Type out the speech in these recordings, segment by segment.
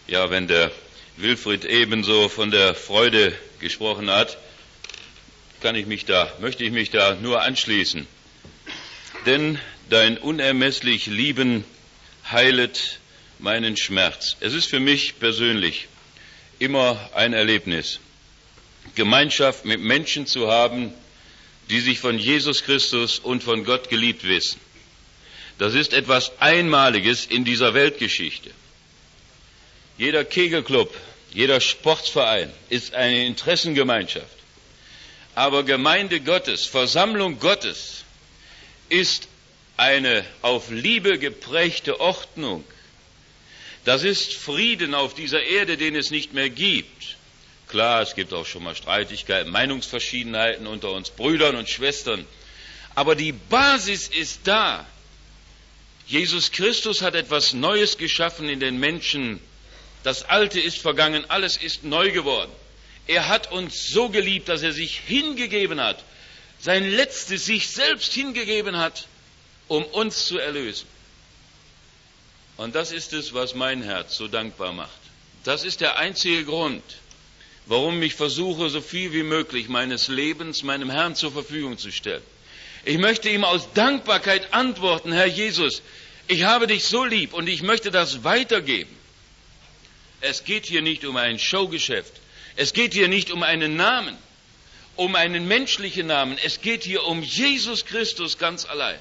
Ja, wenn der Wilfried ebenso von der Freude gesprochen hat, möchte ich mich da nur anschließen. Denn dein unermesslich Lieben heilet meinen Schmerz. Es ist für mich persönlich immer ein Erlebnis, Gemeinschaft mit Menschen zu haben, die sich von Jesus Christus und von Gott geliebt wissen. Das ist etwas Einmaliges in dieser Weltgeschichte. Jeder Kegelclub, jeder Sportverein ist eine Interessengemeinschaft. Aber Gemeinde Gottes, Versammlung Gottes ist eine auf Liebe geprägte Ordnung. Das ist Frieden auf dieser Erde, den es nicht mehr gibt. Klar, es gibt auch schon mal Streitigkeiten, Meinungsverschiedenheiten unter uns Brüdern und Schwestern. Aber die Basis ist da. Jesus Christus hat etwas Neues geschaffen in den Menschen. Das Alte ist vergangen, alles ist neu geworden. Er hat uns so geliebt, dass er sich hingegeben hat, sein Letztes sich selbst hingegeben hat, um uns zu erlösen. Und das ist es, was mein Herz so dankbar macht. Das ist der einzige Grund, warum ich versuche, so viel wie möglich meines Lebens meinem Herrn zur Verfügung zu stellen. Ich möchte ihm aus Dankbarkeit antworten: Herr Jesus, ich habe dich so lieb und ich möchte das weitergeben. Es geht hier nicht um ein Showgeschäft. Es geht hier nicht um einen Namen, um einen menschlichen Namen. Es geht hier um Jesus Christus ganz allein.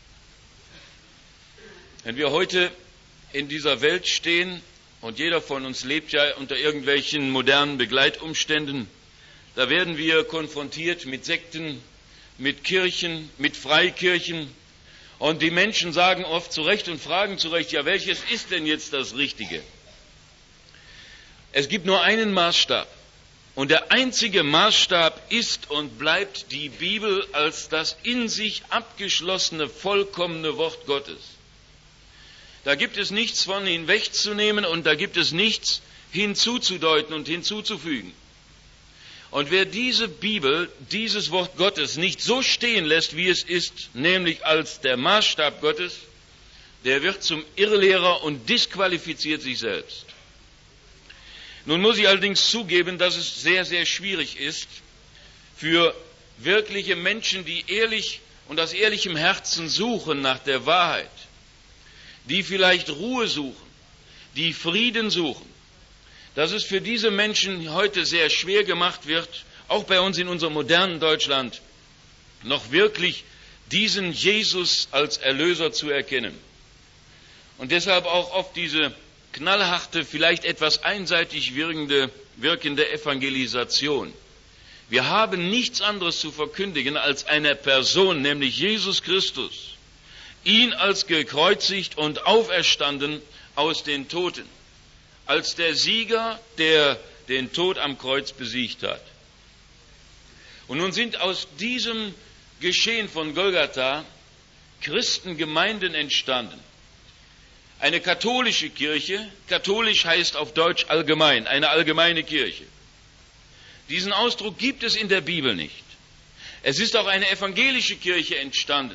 Wenn wir heute in dieser Welt stehen, und jeder von uns lebt ja unter irgendwelchen modernen Begleitumständen, da werden wir konfrontiert mit Sekten, mit Kirchen, mit Freikirchen. Und die Menschen sagen oft zu Recht und fragen zu Recht: Ja, welches ist denn jetzt das Richtige? Es gibt nur einen Maßstab. Und der einzige Maßstab ist und bleibt die Bibel als das in sich abgeschlossene, vollkommene Wort Gottes. Da gibt es nichts von hinwegzunehmen und da gibt es nichts hinzuzudeuten und hinzuzufügen. Und wer diese Bibel, dieses Wort Gottes nicht so stehen lässt, wie es ist, nämlich als der Maßstab Gottes, der wird zum Irrlehrer und disqualifiziert sich selbst. Nun muss ich allerdings zugeben, dass es sehr, sehr schwierig ist für wirkliche Menschen, die ehrlich und aus ehrlichem Herzen suchen nach der Wahrheit, die vielleicht Ruhe suchen, die Frieden suchen, dass es für diese Menschen heute sehr schwer gemacht wird, auch bei uns in unserem modernen Deutschland, noch wirklich diesen Jesus als Erlöser zu erkennen. Und deshalb auch oft diese knallharte, vielleicht etwas einseitig wirkende Evangelisation. Wir haben nichts anderes zu verkündigen als eine Person, nämlich Jesus Christus, ihn als gekreuzigt und auferstanden aus den Toten, als der Sieger, der den Tod am Kreuz besiegt hat. Und nun sind aus diesem Geschehen von Golgatha Christengemeinden entstanden. Eine katholische Kirche, katholisch heißt auf Deutsch allgemein, eine allgemeine Kirche. Diesen Ausdruck gibt es in der Bibel nicht. Es ist auch eine evangelische Kirche entstanden.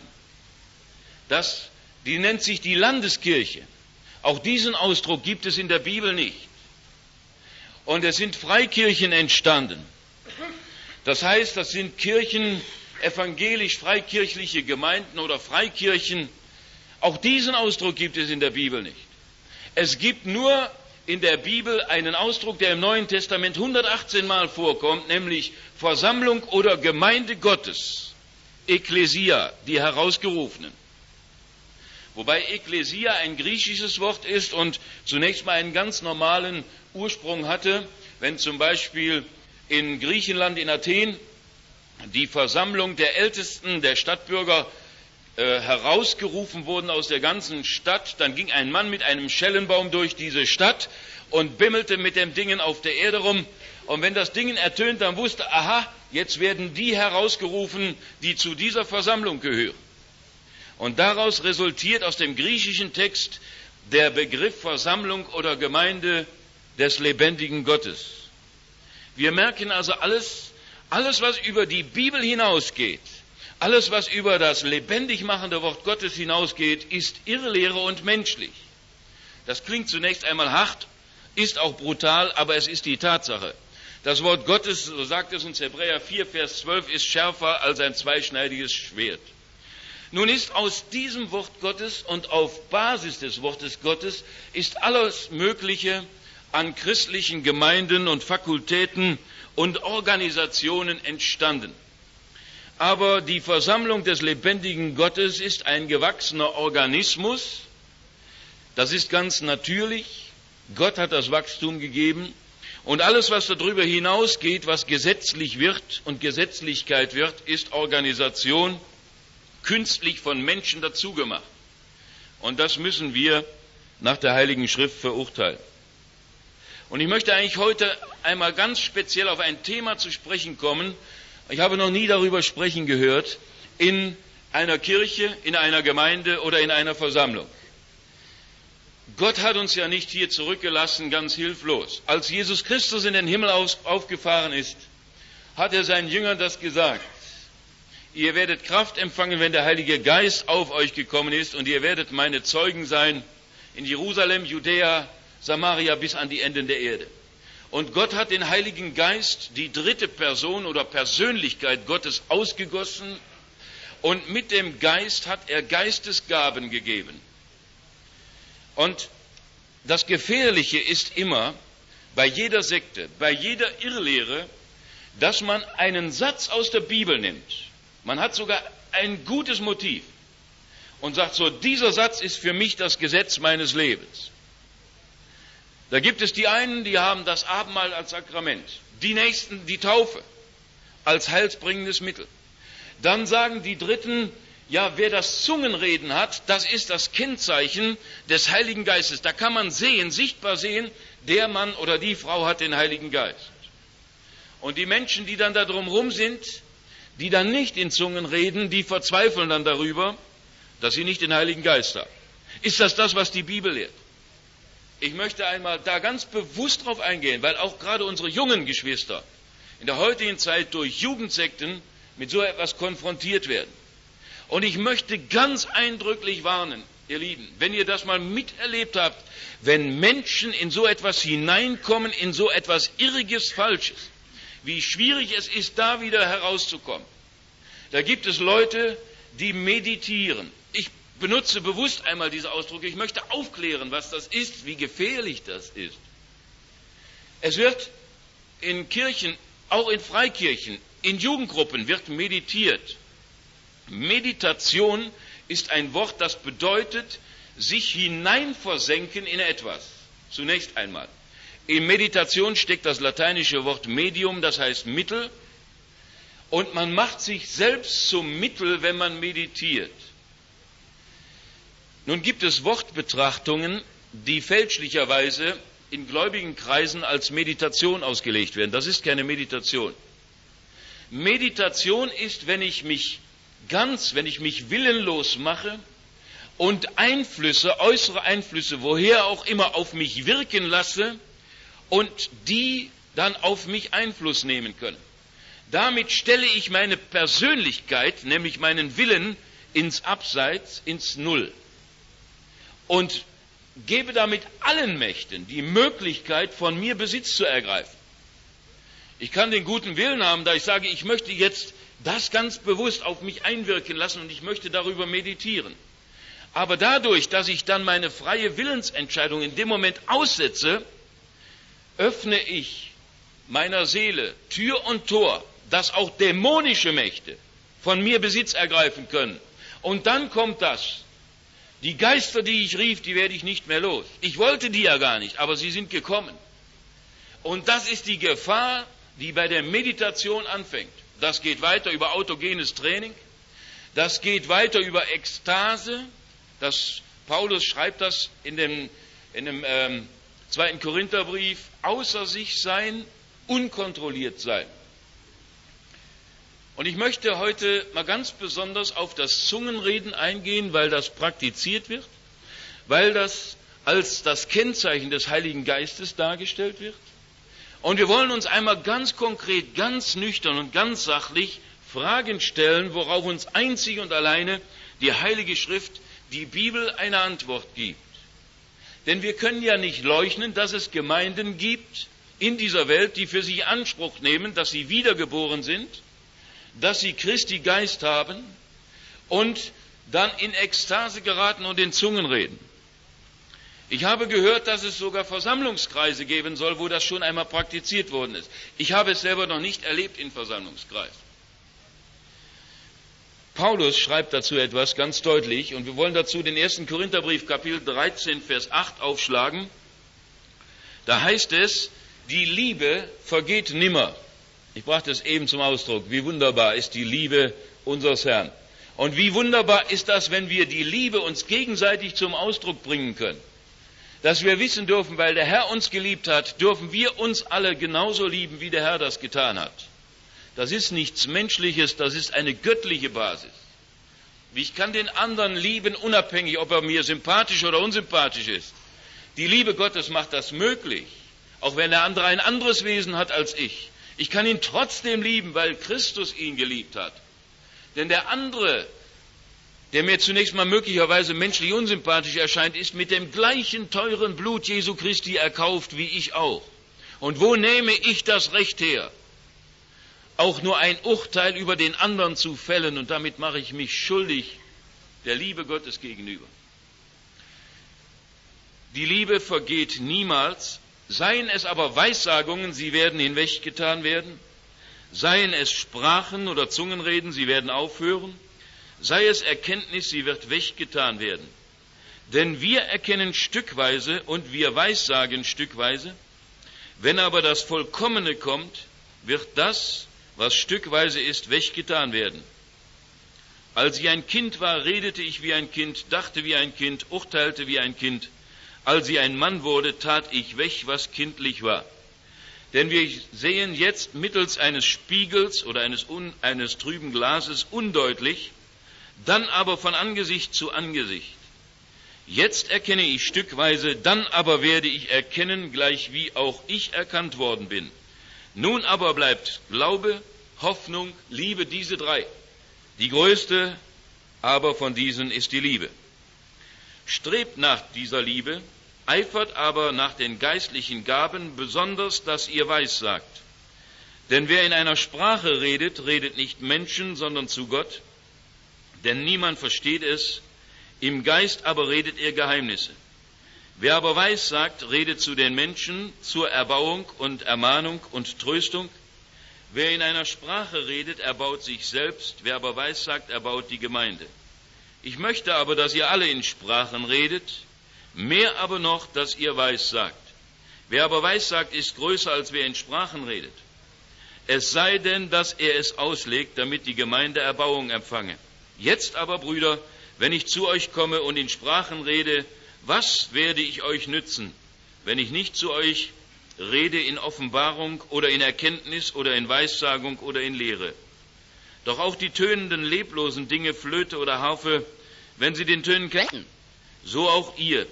Die nennt sich die Landeskirche. Auch diesen Ausdruck gibt es in der Bibel nicht. Und es sind Freikirchen entstanden. Das heißt, das sind Kirchen, evangelisch-freikirchliche Gemeinden oder Freikirchen. Auch diesen Ausdruck gibt es in der Bibel nicht. Es gibt nur in der Bibel einen Ausdruck, der im Neuen Testament 118 Mal vorkommt, nämlich Versammlung oder Gemeinde Gottes, Ekklesia, die Herausgerufenen. Wobei Ekklesia ein griechisches Wort ist und zunächst mal einen ganz normalen Ursprung hatte, wenn zum Beispiel in Griechenland, in Athen, die Versammlung der Ältesten, der Stadtbürger herausgerufen wurden aus der ganzen Stadt, dann ging ein Mann mit einem Schellenbaum durch diese Stadt und bimmelte mit dem Dingen auf der Erde rum. Und wenn das Ding ertönt, dann wusste, aha, jetzt werden die herausgerufen, die zu dieser Versammlung gehören. Und daraus resultiert aus dem griechischen Text der Begriff Versammlung oder Gemeinde des lebendigen Gottes. Wir merken also alles, was über die Bibel hinausgeht, alles, was über das lebendig machende Wort Gottes hinausgeht, ist Irrlehre und menschlich. Das klingt zunächst einmal hart, ist auch brutal, aber es ist die Tatsache. Das Wort Gottes, so sagt es uns Hebräer 4, Vers 12, ist schärfer als ein zweischneidiges Schwert. Nun ist aus diesem Wort Gottes und auf Basis des Wortes Gottes ist alles Mögliche an christlichen Gemeinden und Fakultäten und Organisationen entstanden. Aber die Versammlung des lebendigen Gottes ist ein gewachsener Organismus. Das ist ganz natürlich. Gott hat das Wachstum gegeben. Und alles, was darüber hinausgeht, was gesetzlich wird und Gesetzlichkeit wird, ist Organisation, künstlich von Menschen dazugemacht. Und das müssen wir nach der Heiligen Schrift verurteilen. Und ich möchte eigentlich heute einmal ganz speziell auf ein Thema zu sprechen kommen. Ich habe noch nie darüber sprechen gehört, in einer Kirche, in einer Gemeinde oder in einer Versammlung. Gott hat uns ja nicht hier zurückgelassen, ganz hilflos. Als Jesus Christus in den Himmel aufgefahren ist, hat er seinen Jüngern das gesagt. Ihr werdet Kraft empfangen, wenn der Heilige Geist auf euch gekommen ist, und ihr werdet meine Zeugen sein in Jerusalem, Judäa, Samaria bis an die Enden der Erde. Und Gott hat den Heiligen Geist, die dritte Person oder Persönlichkeit Gottes, ausgegossen, und mit dem Geist hat er Geistesgaben gegeben. Und das Gefährliche ist immer bei jeder Sekte, bei jeder Irrlehre, dass man einen Satz aus der Bibel nimmt. Man hat sogar ein gutes Motiv und sagt so, dieser Satz ist für mich das Gesetz meines Lebens. Da gibt es die einen, die haben das Abendmahl als Sakrament, die nächsten die Taufe als heilsbringendes Mittel. Dann sagen die Dritten, ja, wer das Zungenreden hat, das ist das Kennzeichen des Heiligen Geistes. Da kann man sehen, sichtbar sehen, der Mann oder die Frau hat den Heiligen Geist. Und die Menschen, die dann da drumherum sind, die dann nicht in Zungen reden, die verzweifeln dann darüber, dass sie nicht den Heiligen Geist haben. Ist das, was die Bibel lehrt? Ich möchte einmal da ganz bewusst drauf eingehen, weil auch gerade unsere jungen Geschwister in der heutigen Zeit durch Jugendsekten mit so etwas konfrontiert werden. Und ich möchte ganz eindrücklich warnen, ihr Lieben, wenn ihr das mal miterlebt habt, wenn Menschen in so etwas hineinkommen, in so etwas Irriges, Falsches, wie schwierig es ist, da wieder herauszukommen. Da gibt es Leute, die meditieren. Ich benutze bewusst einmal diese Ausdrücke. Ich möchte aufklären, was das ist, wie gefährlich das ist. Es wird in Kirchen, auch in Freikirchen, in Jugendgruppen wird meditiert. Meditation ist ein Wort, das bedeutet, sich hineinversenken in etwas. Zunächst einmal. In Meditation steckt das lateinische Wort medium, das heißt Mittel. Und man macht sich selbst zum Mittel, wenn man meditiert. Nun gibt es Wortbetrachtungen, die fälschlicherweise in gläubigen Kreisen als Meditation ausgelegt werden. Das ist keine Meditation. Meditation ist, wenn ich mich willenlos mache und Einflüsse, äußere Einflüsse, woher auch immer, auf mich wirken lasse und die dann auf mich Einfluss nehmen können. Damit stelle ich meine Persönlichkeit, nämlich meinen Willen, ins Abseits, ins Null und gebe damit allen Mächten die Möglichkeit, von mir Besitz zu ergreifen. Ich kann den guten Willen haben, da ich sage, ich möchte jetzt das ganz bewusst auf mich einwirken lassen und ich möchte darüber meditieren. Aber dadurch, dass ich dann meine freie Willensentscheidung in dem Moment aussetze, öffne ich meiner Seele Tür und Tor, dass auch dämonische Mächte von mir Besitz ergreifen können. Und dann kommt das. Die Geister, die ich rief, die werde ich nicht mehr los. Ich wollte die ja gar nicht, aber sie sind gekommen. Und das ist die Gefahr, die bei der Meditation anfängt. Das geht weiter über autogenes Training. Das geht weiter über Ekstase. Paulus schreibt das in dem 2. Korintherbrief. Außer sich sein, unkontrolliert sein. Und ich möchte heute mal ganz besonders auf das Zungenreden eingehen, weil das praktiziert wird, weil das als das Kennzeichen des Heiligen Geistes dargestellt wird. Und wir wollen uns einmal ganz konkret, ganz nüchtern und ganz sachlich Fragen stellen, worauf uns einzig und alleine die Heilige Schrift, die Bibel, eine Antwort gibt. Denn wir können ja nicht leugnen, dass es Gemeinden gibt in dieser Welt, die für sich in Anspruch nehmen, dass sie wiedergeboren sind, dass sie Christi Geist haben und dann in Ekstase geraten und in Zungen reden. Ich habe gehört, dass es sogar Versammlungskreise geben soll, wo das schon einmal praktiziert worden ist. Ich habe es selber noch nicht erlebt in Versammlungskreisen. Paulus schreibt dazu etwas ganz deutlich und wir wollen dazu den 1. Korintherbrief Kapitel 13, Vers 8 aufschlagen. Da heißt es, die Liebe vergeht nimmer. Ich brachte es eben zum Ausdruck, wie wunderbar ist die Liebe unseres Herrn. Und wie wunderbar ist das, wenn wir die Liebe uns gegenseitig zum Ausdruck bringen können. Dass wir wissen dürfen, weil der Herr uns geliebt hat, dürfen wir uns alle genauso lieben, wie der Herr das getan hat. Das ist nichts Menschliches, das ist eine göttliche Basis. Ich kann den anderen lieben, unabhängig, ob er mir sympathisch oder unsympathisch ist. Die Liebe Gottes macht das möglich, auch wenn der andere ein anderes Wesen hat als ich. Ich kann ihn trotzdem lieben, weil Christus ihn geliebt hat. Denn der andere, der mir zunächst mal möglicherweise menschlich unsympathisch erscheint, ist mit dem gleichen teuren Blut Jesu Christi erkauft wie ich auch. Und wo nehme ich das Recht her, auch nur ein Urteil über den anderen zu fällen? Und damit mache ich mich schuldig der Liebe Gottes gegenüber. Die Liebe vergeht niemals, seien es aber Weissagungen, sie werden hinweggetan werden, seien es Sprachen oder Zungenreden, sie werden aufhören, sei es Erkenntnis, sie wird weggetan werden. Denn wir erkennen stückweise und wir weissagen stückweise. Wenn aber das Vollkommene kommt, wird das, was stückweise ist, weggetan werden. Als ich ein Kind war, redete ich wie ein Kind, dachte wie ein Kind, urteilte wie ein Kind. Als ich ein Mann wurde, tat ich weg, was kindlich war. Denn wir sehen jetzt mittels eines Spiegels oder eines trüben Glases undeutlich, dann aber von Angesicht zu Angesicht. Jetzt erkenne ich stückweise, dann aber werde ich erkennen, gleich wie auch ich erkannt worden bin. Nun aber bleibt Glaube, Hoffnung, Liebe, diese drei. Die größte aber von diesen ist die Liebe. Strebt nach dieser Liebe, eifert aber nach den geistlichen Gaben, besonders, dass ihr weissagt. Denn wer in einer Sprache redet, redet nicht Menschen, sondern zu Gott, denn niemand versteht es, im Geist aber redet er Geheimnisse. Wer aber weissagt, redet zu den Menschen zur Erbauung und Ermahnung und Tröstung. Wer in einer Sprache redet, erbaut sich selbst, wer aber weissagt, erbaut die Gemeinde. Ich möchte aber, dass ihr alle in Sprachen redet, mehr aber noch, dass ihr weissagt. Wer aber weissagt, ist größer, als wer in Sprachen redet. Es sei denn, dass er es auslegt, damit die Gemeinde Erbauung empfange. Jetzt aber, Brüder, wenn ich zu euch komme und in Sprachen rede, was werde ich euch nützen, wenn ich nicht zu euch rede in Offenbarung oder in Erkenntnis oder in Weissagung oder in Lehre? Doch auch die tönenden, leblosen Dinge, Flöte oder Harfe, wenn sie den Tönen kennen, so auch ihr.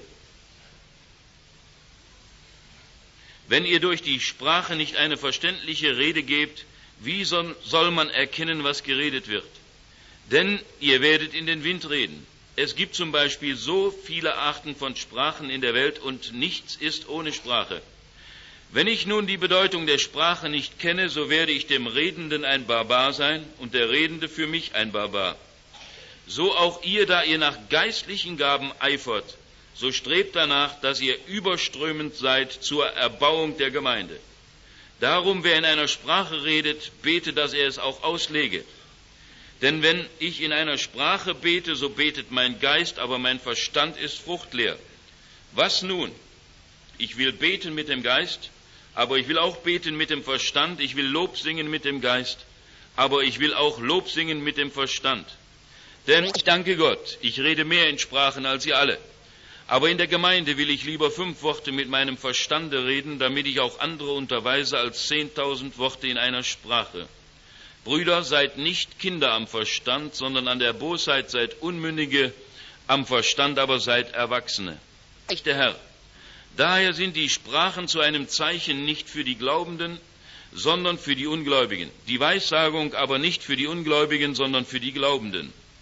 Wenn ihr durch die Sprache nicht eine verständliche Rede gebt, wie soll man erkennen, was geredet wird? Denn ihr werdet in den Wind reden. Es gibt zum Beispiel so viele Arten von Sprachen in der Welt und nichts ist ohne Sprache. Wenn ich nun die Bedeutung der Sprache nicht kenne, so werde ich dem Redenden ein Barbar sein und der Redende für mich ein Barbar. So auch ihr, da ihr nach geistlichen Gaben eifert, so strebt danach, dass ihr überströmend seid zur Erbauung der Gemeinde. Darum, wer in einer Sprache redet, bete, dass er es auch auslege. Denn wenn ich in einer Sprache bete, so betet mein Geist, aber mein Verstand ist fruchtleer. Was nun? Ich will beten mit dem Geist, aber ich will auch beten mit dem Verstand. Ich will Lob singen mit dem Geist, aber ich will auch Lob singen mit dem Verstand. Denn ich danke Gott, ich rede mehr in Sprachen als ihr alle. Aber in der Gemeinde will ich lieber 5 Worte mit meinem Verstande reden, damit ich auch andere unterweise als 10.000 Worte in einer Sprache. Brüder, seid nicht Kinder am Verstand, sondern an der Bosheit seid Unmündige, am Verstand aber seid Erwachsene. Der Herr. Daher sind die Sprachen zu einem Zeichen nicht für die Glaubenden, sondern für die Ungläubigen. Die Weissagung aber nicht für die Ungläubigen, sondern für die Glaubenden.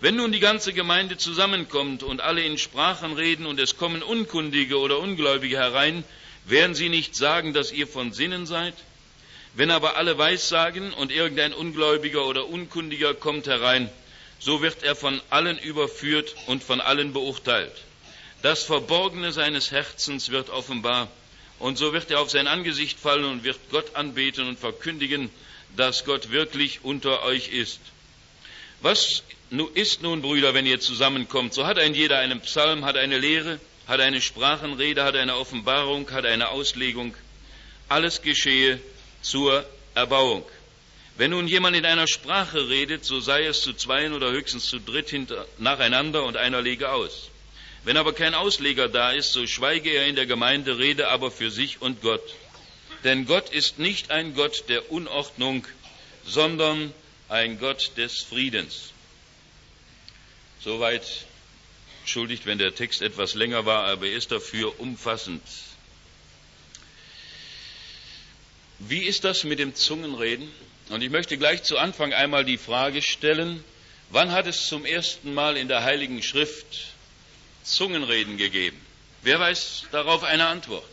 Wenn nun die ganze Gemeinde zusammenkommt und alle in Sprachen reden und es kommen Unkundige oder Ungläubige herein, werden sie nicht sagen, dass ihr von Sinnen seid? Wenn aber alle Weissagen und irgendein Ungläubiger oder Unkundiger kommt herein, so wird er von allen überführt und von allen beurteilt. Das Verborgene seines Herzens wird offenbar, und so wird er auf sein Angesicht fallen und wird Gott anbeten und verkündigen, dass Gott wirklich unter euch ist. Was ist nun, Brüder, wenn ihr zusammenkommt? So hat ein jeder einen Psalm, hat eine Lehre, hat eine Sprachenrede, hat eine Offenbarung, hat eine Auslegung. Alles geschehe zur Erbauung. Wenn nun jemand in einer Sprache redet, so sei es zu zweien oder höchstens zu dritt nacheinander und einer lege aus. Wenn aber kein Ausleger da ist, so schweige er in der Gemeinde, rede aber für sich und Gott. Denn Gott ist nicht ein Gott der Unordnung, sondern ein Gott des Friedens. Soweit, entschuldigt, wenn der Text etwas länger war, aber er ist dafür umfassend. Wie ist das mit dem Zungenreden? Und ich möchte gleich zu Anfang einmal die Frage stellen, wann hat es zum ersten Mal in der Heiligen Schrift Zungenreden gegeben? Wer weiß darauf eine Antwort?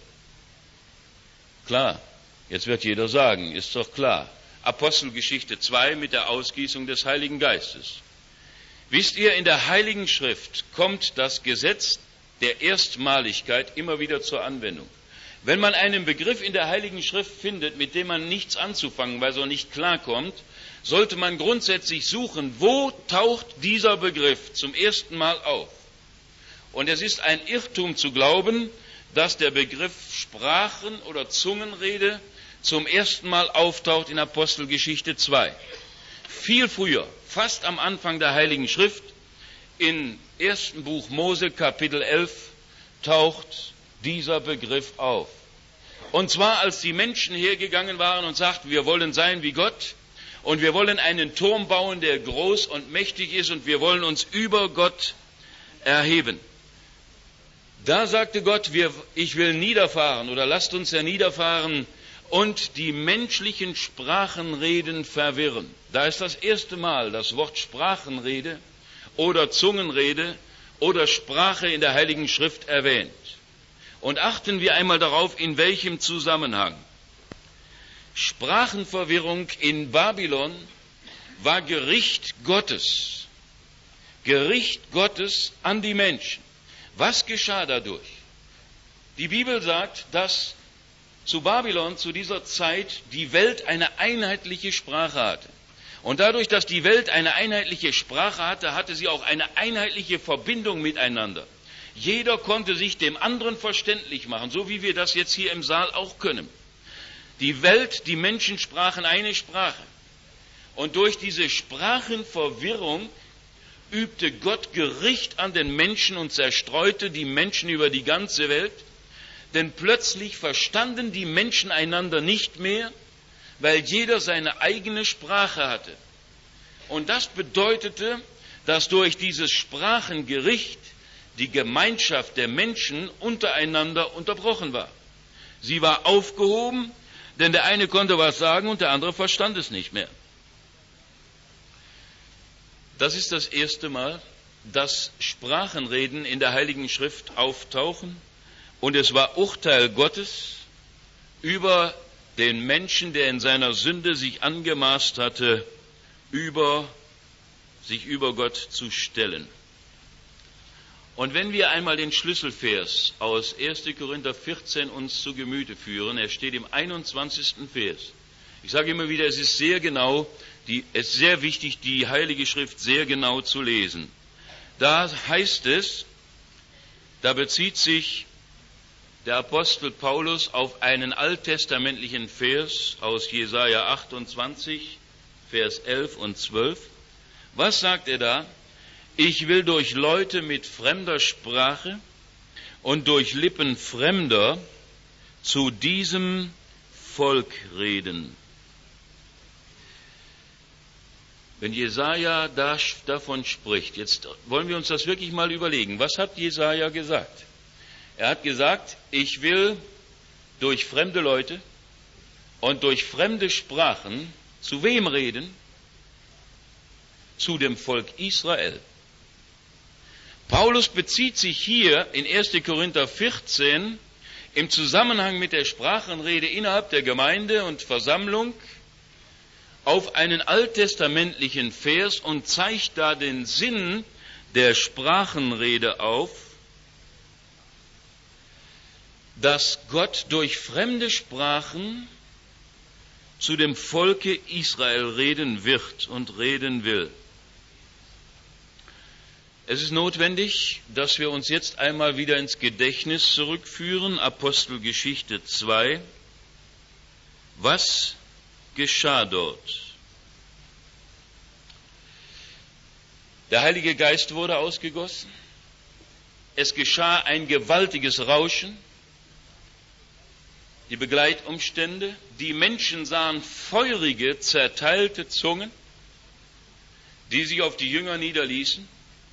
Klar, jetzt wird jeder sagen, ist doch klar. Apostelgeschichte 2 mit der Ausgießung des Heiligen Geistes. Wisst ihr, in der Heiligen Schrift kommt das Gesetz der Erstmaligkeit immer wieder zur Anwendung. Wenn man einen Begriff in der Heiligen Schrift findet, mit dem man nichts anzufangen, weil er nicht klarkommt, sollte man grundsätzlich suchen, wo taucht dieser Begriff zum ersten Mal auf. Und es ist ein Irrtum zu glauben, dass der Begriff Sprachen oder Zungenrede zum ersten Mal auftaucht in Apostelgeschichte 2. Viel früher, fast am Anfang der Heiligen Schrift, im ersten Buch Mose, Kapitel 11, taucht dieser Begriff auf. Und zwar, als die Menschen hergegangen waren und sagten, wir wollen sein wie Gott und wir wollen einen Turm bauen, der groß und mächtig ist und wir wollen uns über Gott erheben. Da sagte Gott, ich will niederfahren oder lasst uns herniederfahren und die menschlichen Sprachenreden verwirren. Da ist das erste Mal das Wort Sprachenrede oder Zungenrede oder Sprache in der Heiligen Schrift erwähnt. Und achten wir einmal darauf, in welchem Zusammenhang. Sprachenverwirrung in Babylon war Gericht Gottes. Gericht Gottes an die Menschen. Was geschah dadurch? Die Bibel sagt, dass zu Babylon zu dieser Zeit die Welt eine einheitliche Sprache hatte. Und dadurch, dass die Welt eine einheitliche Sprache hatte, hatte sie auch eine einheitliche Verbindung miteinander. Jeder konnte sich dem anderen verständlich machen, so wie wir das jetzt hier im Saal auch können. Die Welt, die Menschen sprachen eine Sprache. Und durch diese Sprachenverwirrung übte Gott Gericht an den Menschen und zerstreute die Menschen über die ganze Welt. Denn plötzlich verstanden die Menschen einander nicht mehr, weil jeder seine eigene Sprache hatte. Und das bedeutete, dass durch dieses Sprachengericht die Gemeinschaft der Menschen untereinander unterbrochen war. Sie war aufgehoben, denn der eine konnte was sagen und der andere verstand es nicht mehr. Das ist das erste Mal, dass Sprachenreden in der Heiligen Schrift auftauchen. Und es war Urteil Gottes über den Menschen, der in seiner Sünde sich angemaßt hatte, sich über Gott zu stellen. Und wenn wir einmal den Schlüsselvers aus 1. Korinther 14 uns zu Gemüte führen, er steht im 21. Vers. Ich sage immer wieder, es ist sehr genau, es ist sehr wichtig, die Heilige Schrift sehr genau zu lesen. Da heißt es, da bezieht sich der Apostel Paulus auf einen alttestamentlichen Vers aus Jesaja 28, Vers 11 und 12. Was sagt er da? Ich will durch Leute mit fremder Sprache und durch Lippen Fremder zu diesem Volk reden. Wenn Jesaja davon spricht, jetzt wollen wir uns das wirklich mal überlegen. Was hat Jesaja gesagt? Er hat gesagt, ich will durch fremde Leute und durch fremde Sprachen zu wem reden? Zu dem Volk Israel. Paulus bezieht sich hier in 1. Korinther 14 im Zusammenhang mit der Sprachenrede innerhalb der Gemeinde und Versammlung auf einen alttestamentlichen Vers und zeigt da den Sinn der Sprachenrede auf, dass Gott durch fremde Sprachen zu dem Volke Israel reden wird und reden will. Es ist notwendig, dass wir uns jetzt einmal wieder ins Gedächtnis zurückführen, Apostelgeschichte 2. Was geschah dort? Der Heilige Geist wurde ausgegossen. Es geschah ein gewaltiges Rauschen. Die Begleitumstände. Die Menschen sahen feurige, zerteilte Zungen, die sich auf die Jünger niederließen.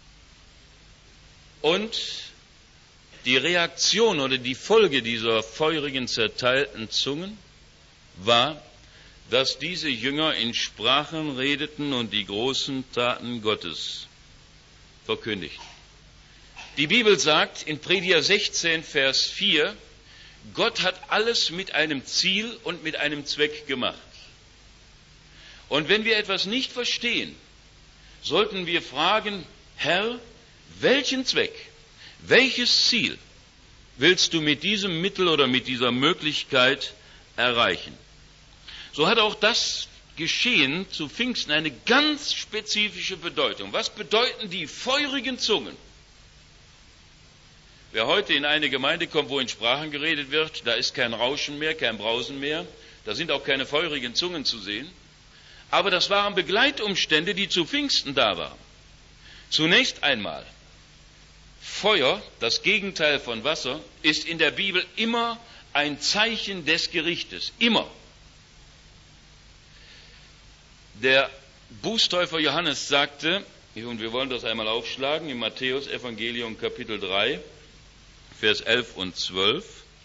Und die Reaktion oder die Folge dieser feurigen, zerteilten Zungen war, dass diese Jünger in Sprachen redeten und die großen Taten Gottes verkündigten. Die Bibel sagt in Prediger 16, Vers 4, Gott hat alles mit einem Ziel und mit einem Zweck gemacht. Und wenn wir etwas nicht verstehen, sollten wir fragen, Herr, welchen Zweck, welches Ziel willst du mit diesem Mittel oder mit dieser Möglichkeit erreichen? So hat auch das Geschehen zu Pfingsten eine ganz spezifische Bedeutung. Was bedeuten die feurigen Zungen? Wer heute in eine Gemeinde kommt, wo in Sprachen geredet wird, da ist kein Rauschen mehr, kein Brausen mehr, da sind auch keine feurigen Zungen zu sehen. Aber das waren Begleitumstände, die zu Pfingsten da waren. Zunächst einmal, Feuer, das Gegenteil von Wasser, ist in der Bibel immer ein Zeichen des Gerichtes. Immer. Der Bußtäufer Johannes sagte, und wir wollen das einmal aufschlagen, im Matthäus-Evangelium Kapitel 3, Vers 11 und 12.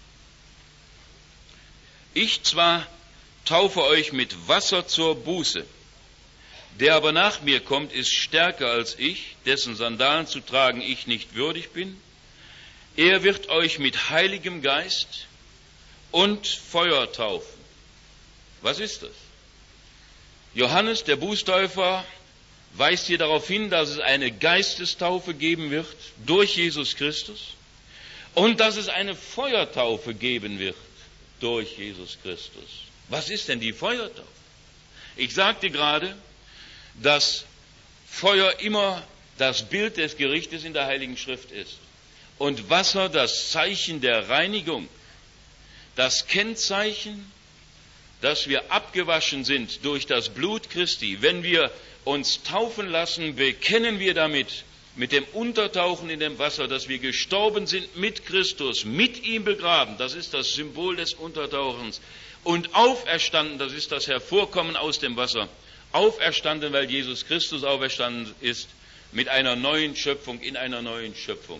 Ich zwar taufe euch mit Wasser zur Buße, der aber nach mir kommt, ist stärker als ich, dessen Sandalen zu tragen ich nicht würdig bin. Er wird euch mit Heiligem Geist und Feuer taufen. Was ist das? Johannes, der Bußtäufer, weist hier darauf hin, dass es eine Geistestaufe geben wird durch Jesus Christus und dass es eine Feuertaufe geben wird durch Jesus Christus. Was ist denn die Feuertaufe? Ich sagte gerade, dass Feuer immer das Bild des Gerichtes in der Heiligen Schrift ist und Wasser das Zeichen der Reinigung, das Kennzeichen, dass wir abgewaschen sind durch das Blut Christi. Wenn wir uns taufen lassen, bekennen wir damit, mit dem Untertauchen in dem Wasser, dass wir gestorben sind mit Christus, mit ihm begraben, das ist das Symbol des Untertauchens, und auferstanden, das ist das Hervorkommen aus dem Wasser, auferstanden, weil Jesus Christus auferstanden ist, mit einer neuen Schöpfung, in einer neuen Schöpfung.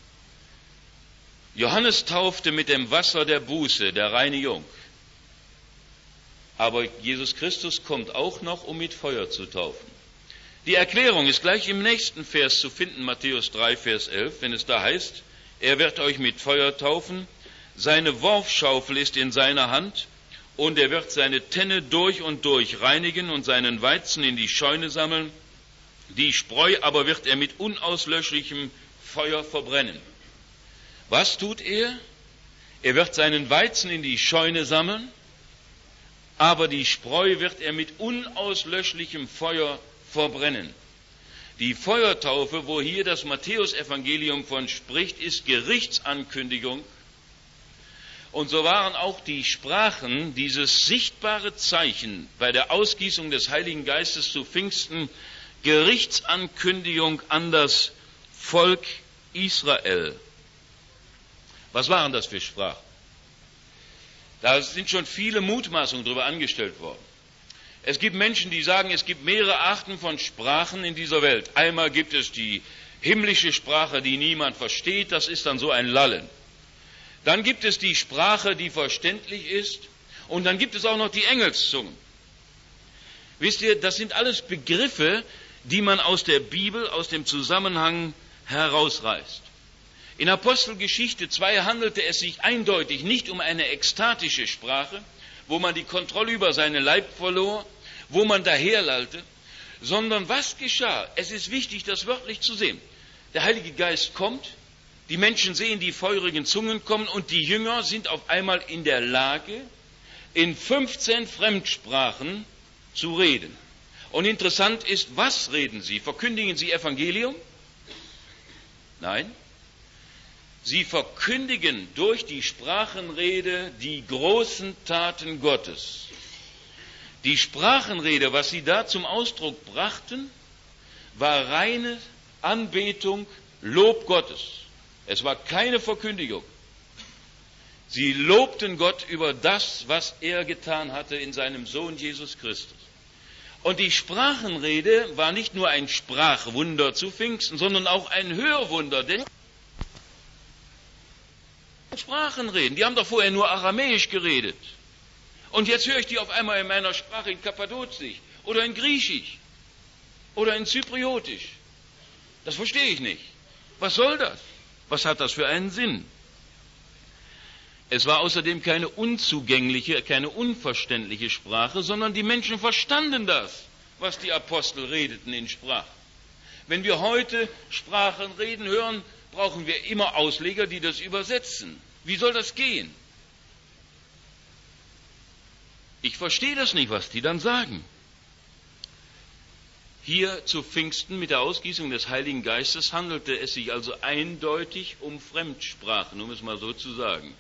Johannes taufte mit dem Wasser der Buße, der Reinigung. Aber Jesus Christus kommt auch noch, um mit Feuer zu taufen. Die Erklärung ist gleich im nächsten Vers zu finden, Matthäus 3, Vers 11, wenn es da heißt, er wird euch mit Feuer taufen, seine Worfschaufel ist in seiner Hand und er wird seine Tenne durch und durch reinigen und seinen Weizen in die Scheune sammeln, die Spreu aber wird er mit unauslöschlichem Feuer verbrennen. Was tut er? Er wird seinen Weizen in die Scheune sammeln, aber die Spreu wird er mit unauslöschlichem Feuer verbrennen. Die Feuertaufe, wo hier das Matthäusevangelium von spricht, ist Gerichtsankündigung. Und so waren auch die Sprachen, dieses sichtbare Zeichen bei der Ausgießung des Heiligen Geistes zu Pfingsten, Gerichtsankündigung an das Volk Israel. Was waren das für Sprachen? Da sind schon viele Mutmaßungen darüber angestellt worden. Es gibt Menschen, die sagen, es gibt mehrere Arten von Sprachen in dieser Welt. Einmal gibt es die himmlische Sprache, die niemand versteht, das ist dann so ein Lallen. Dann gibt es die Sprache, die verständlich ist, und dann gibt es auch noch die Engelszungen. Wisst ihr, das sind alles Begriffe, die man aus der Bibel, aus dem Zusammenhang herausreißt. In Apostelgeschichte 2 handelte es sich eindeutig nicht um eine ekstatische Sprache, wo man die Kontrolle über seinen Leib verlor, wo man daherlallte, sondern was geschah? Es ist wichtig, das wörtlich zu sehen. Der Heilige Geist kommt, die Menschen sehen die feurigen Zungen kommen und die Jünger sind auf einmal in der Lage, in 15 Fremdsprachen zu reden. Und interessant ist, was reden sie? Verkündigen sie Evangelium? Nein. Sie verkündigen durch die Sprachenrede die großen Taten Gottes. Die Sprachenrede, was sie da zum Ausdruck brachten, war reine Anbetung, Lob Gottes. Es war keine Verkündigung. Sie lobten Gott über das, was er getan hatte in seinem Sohn Jesus Christus. Und die Sprachenrede war nicht nur ein Sprachwunder zu Pfingsten, sondern auch ein Hörwunder. Denn Sprachen reden, die haben doch vorher nur Aramäisch geredet. Und jetzt höre ich die auf einmal in meiner Sprache in Kappadozisch oder in Griechisch oder in Zypriotisch. Das verstehe ich nicht. Was soll das? Was hat das für einen Sinn? Es war außerdem keine unzugängliche, keine unverständliche Sprache, sondern die Menschen verstanden das, was die Apostel redeten in Sprachen. Wenn wir heute Sprachen reden hören, brauchen wir immer Ausleger, die das übersetzen. Wie soll das gehen? Ich verstehe das nicht, was die dann sagen. Hier zu Pfingsten mit der Ausgießung des Heiligen Geistes handelte es sich also eindeutig um Fremdsprachen, um es mal so zu sagen.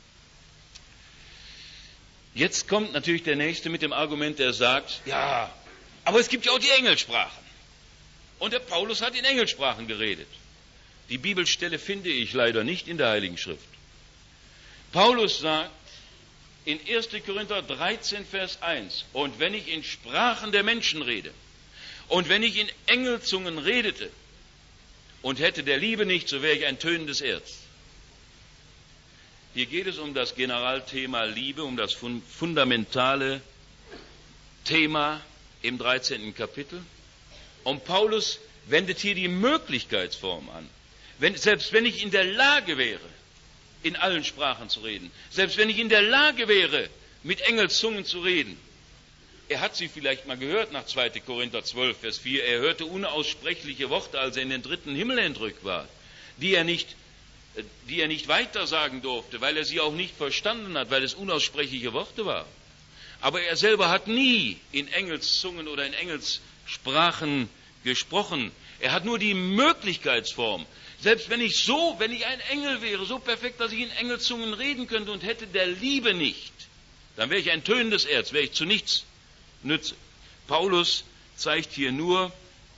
Jetzt kommt natürlich der Nächste mit dem Argument, der sagt, ja, aber es gibt ja auch die Engelsprachen. Und der Paulus hat in Engelsprachen geredet. Die Bibelstelle finde ich leider nicht in der Heiligen Schrift. Paulus sagt in 1. Korinther 13, Vers 1, und wenn ich in Sprachen der Menschen rede, und wenn ich in Engelzungen redete und hätte der Liebe nicht, so wäre ich ein tönendes Erz. Hier geht es um das Generalthema Liebe, um das fundamentale Thema im 13. Kapitel. Und Paulus wendet hier die Möglichkeitsform an. Selbst wenn ich in der Lage wäre, in allen Sprachen zu reden, selbst wenn ich in der Lage wäre, mit Engelszungen zu reden, er hat sie vielleicht mal gehört nach 2. Korinther 12, Vers 4, er hörte unaussprechliche Worte, als er in den 3. Himmel entrückt war, die er nicht weitersagen durfte, weil er sie auch nicht verstanden hat, weil es unaussprechliche Worte waren. Aber er selber hat nie in Engelszungen oder in Engelssprachen gesprochen. Er hat nur die Möglichkeitsform. Selbst wenn ich ein Engel wäre, so perfekt, dass ich in Engelszungen reden könnte und hätte der Liebe nicht, dann wäre ich ein tönendes Erz, wäre ich zu nichts nütze. Paulus zeigt hier nur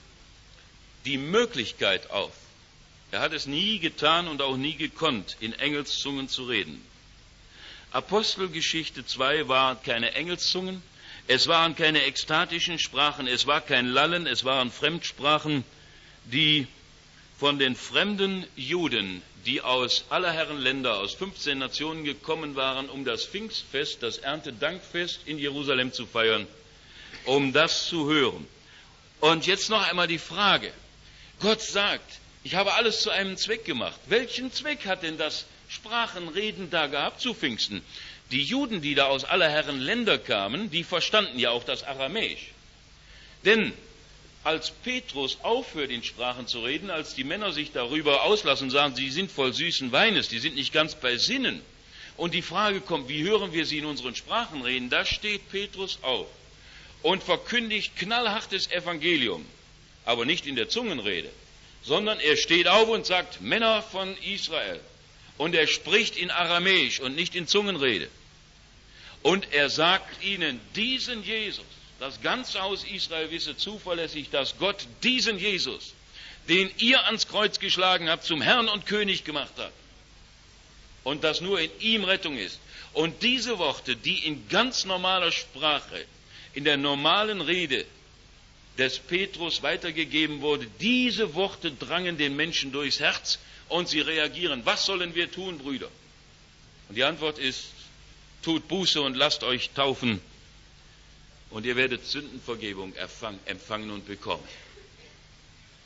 die Möglichkeit auf. Er hat es nie getan und auch nie gekonnt, in Engelszungen zu reden. Apostelgeschichte 2 waren keine Engelszungen, es waren keine ekstatischen Sprachen, es war kein Lallen, es waren Fremdsprachen, die von den fremden Juden, die aus aller Herren Länder, aus 15 Nationen gekommen waren, um das Pfingstfest, das Erntedankfest in Jerusalem zu feiern, um das zu hören. Und jetzt noch einmal die Frage. Gott sagt, ich habe alles zu einem Zweck gemacht. Welchen Zweck hat denn das Sprachenreden da gehabt zu Pfingsten? Die Juden, die da aus aller Herren Länder kamen, die verstanden ja auch das Aramäisch. Denn als Petrus aufhört, in Sprachen zu reden, als die Männer sich darüber auslassen und sagen, sie sind voll süßen Weines, die sind nicht ganz bei Sinnen, und die Frage kommt, wie hören wir sie in unseren Sprachen reden, da steht Petrus auf und verkündigt knallhartes Evangelium, aber nicht in der Zungenrede, sondern er steht auf und sagt, Männer von Israel, und er spricht in Aramäisch und nicht in Zungenrede. Und er sagt ihnen, diesen Jesus, das ganze Haus Israel wisse zuverlässig, dass Gott diesen Jesus, den ihr ans Kreuz geschlagen habt, zum Herrn und König gemacht hat. Und dass nur in ihm Rettung ist. Und diese Worte, die in ganz normaler Sprache, in der normalen Rede des Petrus weitergegeben wurde, diese Worte drangen den Menschen durchs Herz und sie reagieren. Was sollen wir tun, Brüder? Und die Antwort ist, tut Buße und lasst euch taufen und ihr werdet Sündenvergebung empfangen und bekommen.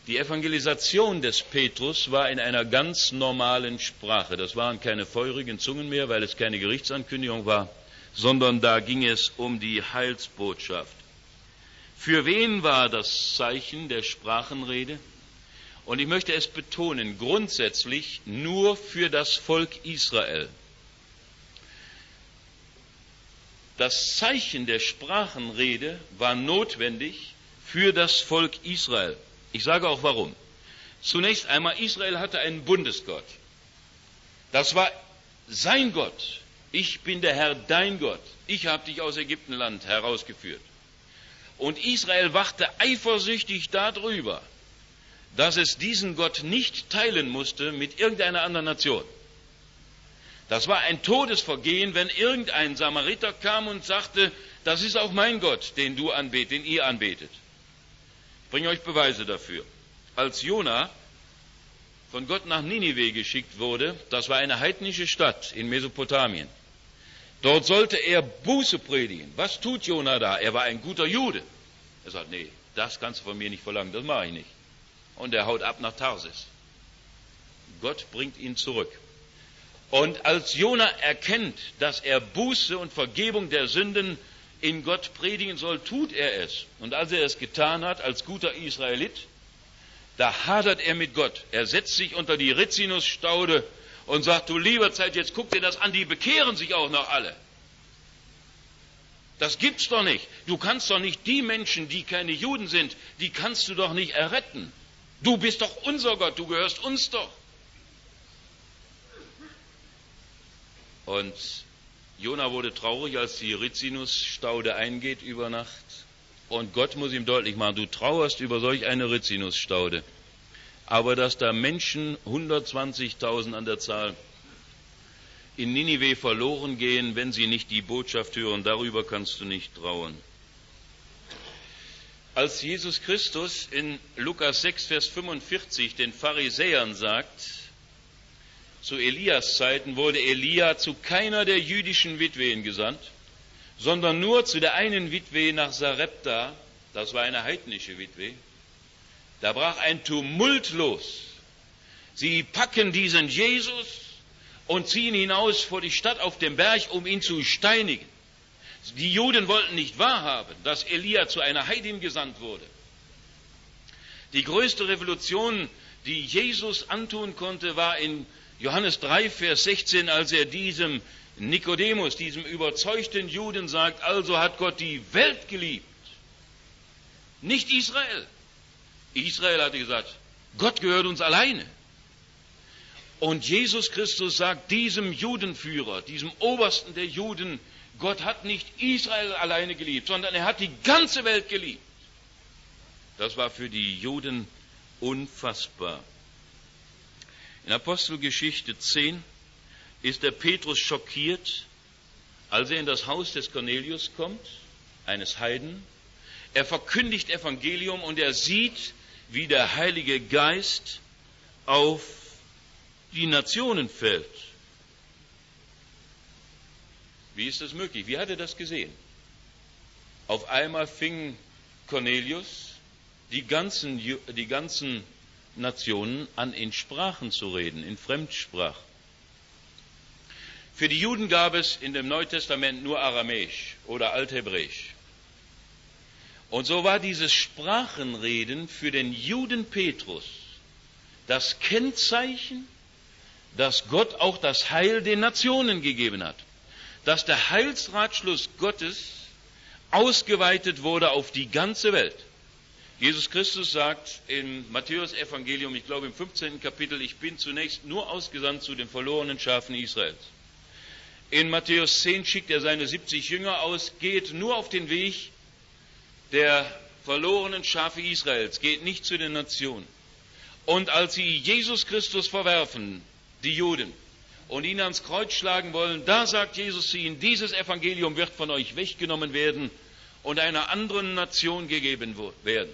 Die Evangelisation des Petrus war in einer ganz normalen Sprache. Das waren keine feurigen Zungen mehr, weil es keine Gerichtsankündigung war, sondern da ging es um die Heilsbotschaft. Für wen war das Zeichen der Sprachenrede? Und ich möchte es betonen, grundsätzlich nur für das Volk Israel. Das Zeichen der Sprachenrede war notwendig für das Volk Israel. Ich sage auch warum. Zunächst einmal, Israel hatte einen Bundesgott. Das war sein Gott. Ich bin der Herr, dein Gott. Ich habe dich aus Ägyptenland herausgeführt. Und Israel wachte eifersüchtig darüber, dass es diesen Gott nicht teilen musste mit irgendeiner anderen Nation. Das war ein Todesvergehen, wenn irgendein Samariter kam und sagte, das ist auch mein Gott, den ihr anbetet. Ich bringe euch Beweise dafür. Als Jona von Gott nach Ninive geschickt wurde, das war eine heidnische Stadt in Mesopotamien. Dort sollte er Buße predigen. Was tut Jona da? Er war ein guter Jude. Er sagt, nee, das kannst du von mir nicht verlangen, das mache ich nicht. Und er haut ab nach Tarsis. Gott bringt ihn zurück. Und als Jona erkennt, dass er Buße und Vergebung der Sünden in Gott predigen soll, tut er es. Und als er es getan hat, als guter Israelit, da hadert er mit Gott. Er setzt sich unter die Rizinusstaude und sagt, du lieber Zeit, jetzt guck dir das an, die bekehren sich auch noch alle. Das gibt's doch nicht. Du kannst doch nicht die Menschen, die keine Juden sind, die kannst du doch nicht erretten. Du bist doch unser Gott, du gehörst uns doch. Und Jona wurde traurig, als die Rizinusstaude eingeht über Nacht. Und Gott muss ihm deutlich machen, du trauerst über solch eine Rizinusstaude. Aber dass da Menschen, 120.000 an der Zahl, in Ninive verloren gehen, wenn sie nicht die Botschaft hören, darüber kannst du nicht trauern. Als Jesus Christus in Lukas 6, Vers 45 den Pharisäern sagt, zu Elias Zeiten wurde Elia zu keiner der jüdischen Witwen gesandt, sondern nur zu der einen Witwe nach Sarepta, das war eine heidnische Witwe. Da brach ein Tumult los. Sie packen diesen Jesus und ziehen hinaus vor die Stadt auf den Berg, um ihn zu steinigen. Die Juden wollten nicht wahrhaben, dass Elia zu einer Heidin gesandt wurde. Die größte Revolution, die Jesus antun konnte, war in Johannes 3, Vers 16, als er diesem Nikodemus, diesem überzeugten Juden sagt, also hat Gott die Welt geliebt, nicht Israel. Israel hatte gesagt, Gott gehört uns alleine. Und Jesus Christus sagt diesem Judenführer, diesem Obersten der Juden, Gott hat nicht Israel alleine geliebt, sondern er hat die ganze Welt geliebt. Das war für die Juden unfassbar. In Apostelgeschichte 10 ist der Petrus schockiert, als er in das Haus des Cornelius kommt, eines Heiden. Er verkündigt Evangelium und er sieht, wie der Heilige Geist auf die Nationen fällt. Wie ist das möglich? Wie hat er das gesehen? Auf einmal fing Cornelius die ganzen Nationen an, in Sprachen zu reden, in Fremdsprachen. Für die Juden gab es in dem Neuen Testament nur Aramäisch oder Althebräisch. Und so war dieses Sprachenreden für den Juden Petrus das Kennzeichen, dass Gott auch das Heil den Nationen gegeben hat. Dass der Heilsratschluss Gottes ausgeweitet wurde auf die ganze Welt. Jesus Christus sagt im Matthäus-Evangelium, ich glaube im 15. Kapitel, ich bin zunächst nur ausgesandt zu den verlorenen Schafen Israels. In Matthäus 10 schickt er seine 70 Jünger aus, geht nur auf den Weg der verlorenen Schafe Israels, geht nicht zu den Nationen. Und als sie Jesus Christus verwerfen, die Juden, und ihn ans Kreuz schlagen wollen, da sagt Jesus zu ihnen, dieses Evangelium wird von euch weggenommen werden und einer anderen Nation gegeben werden.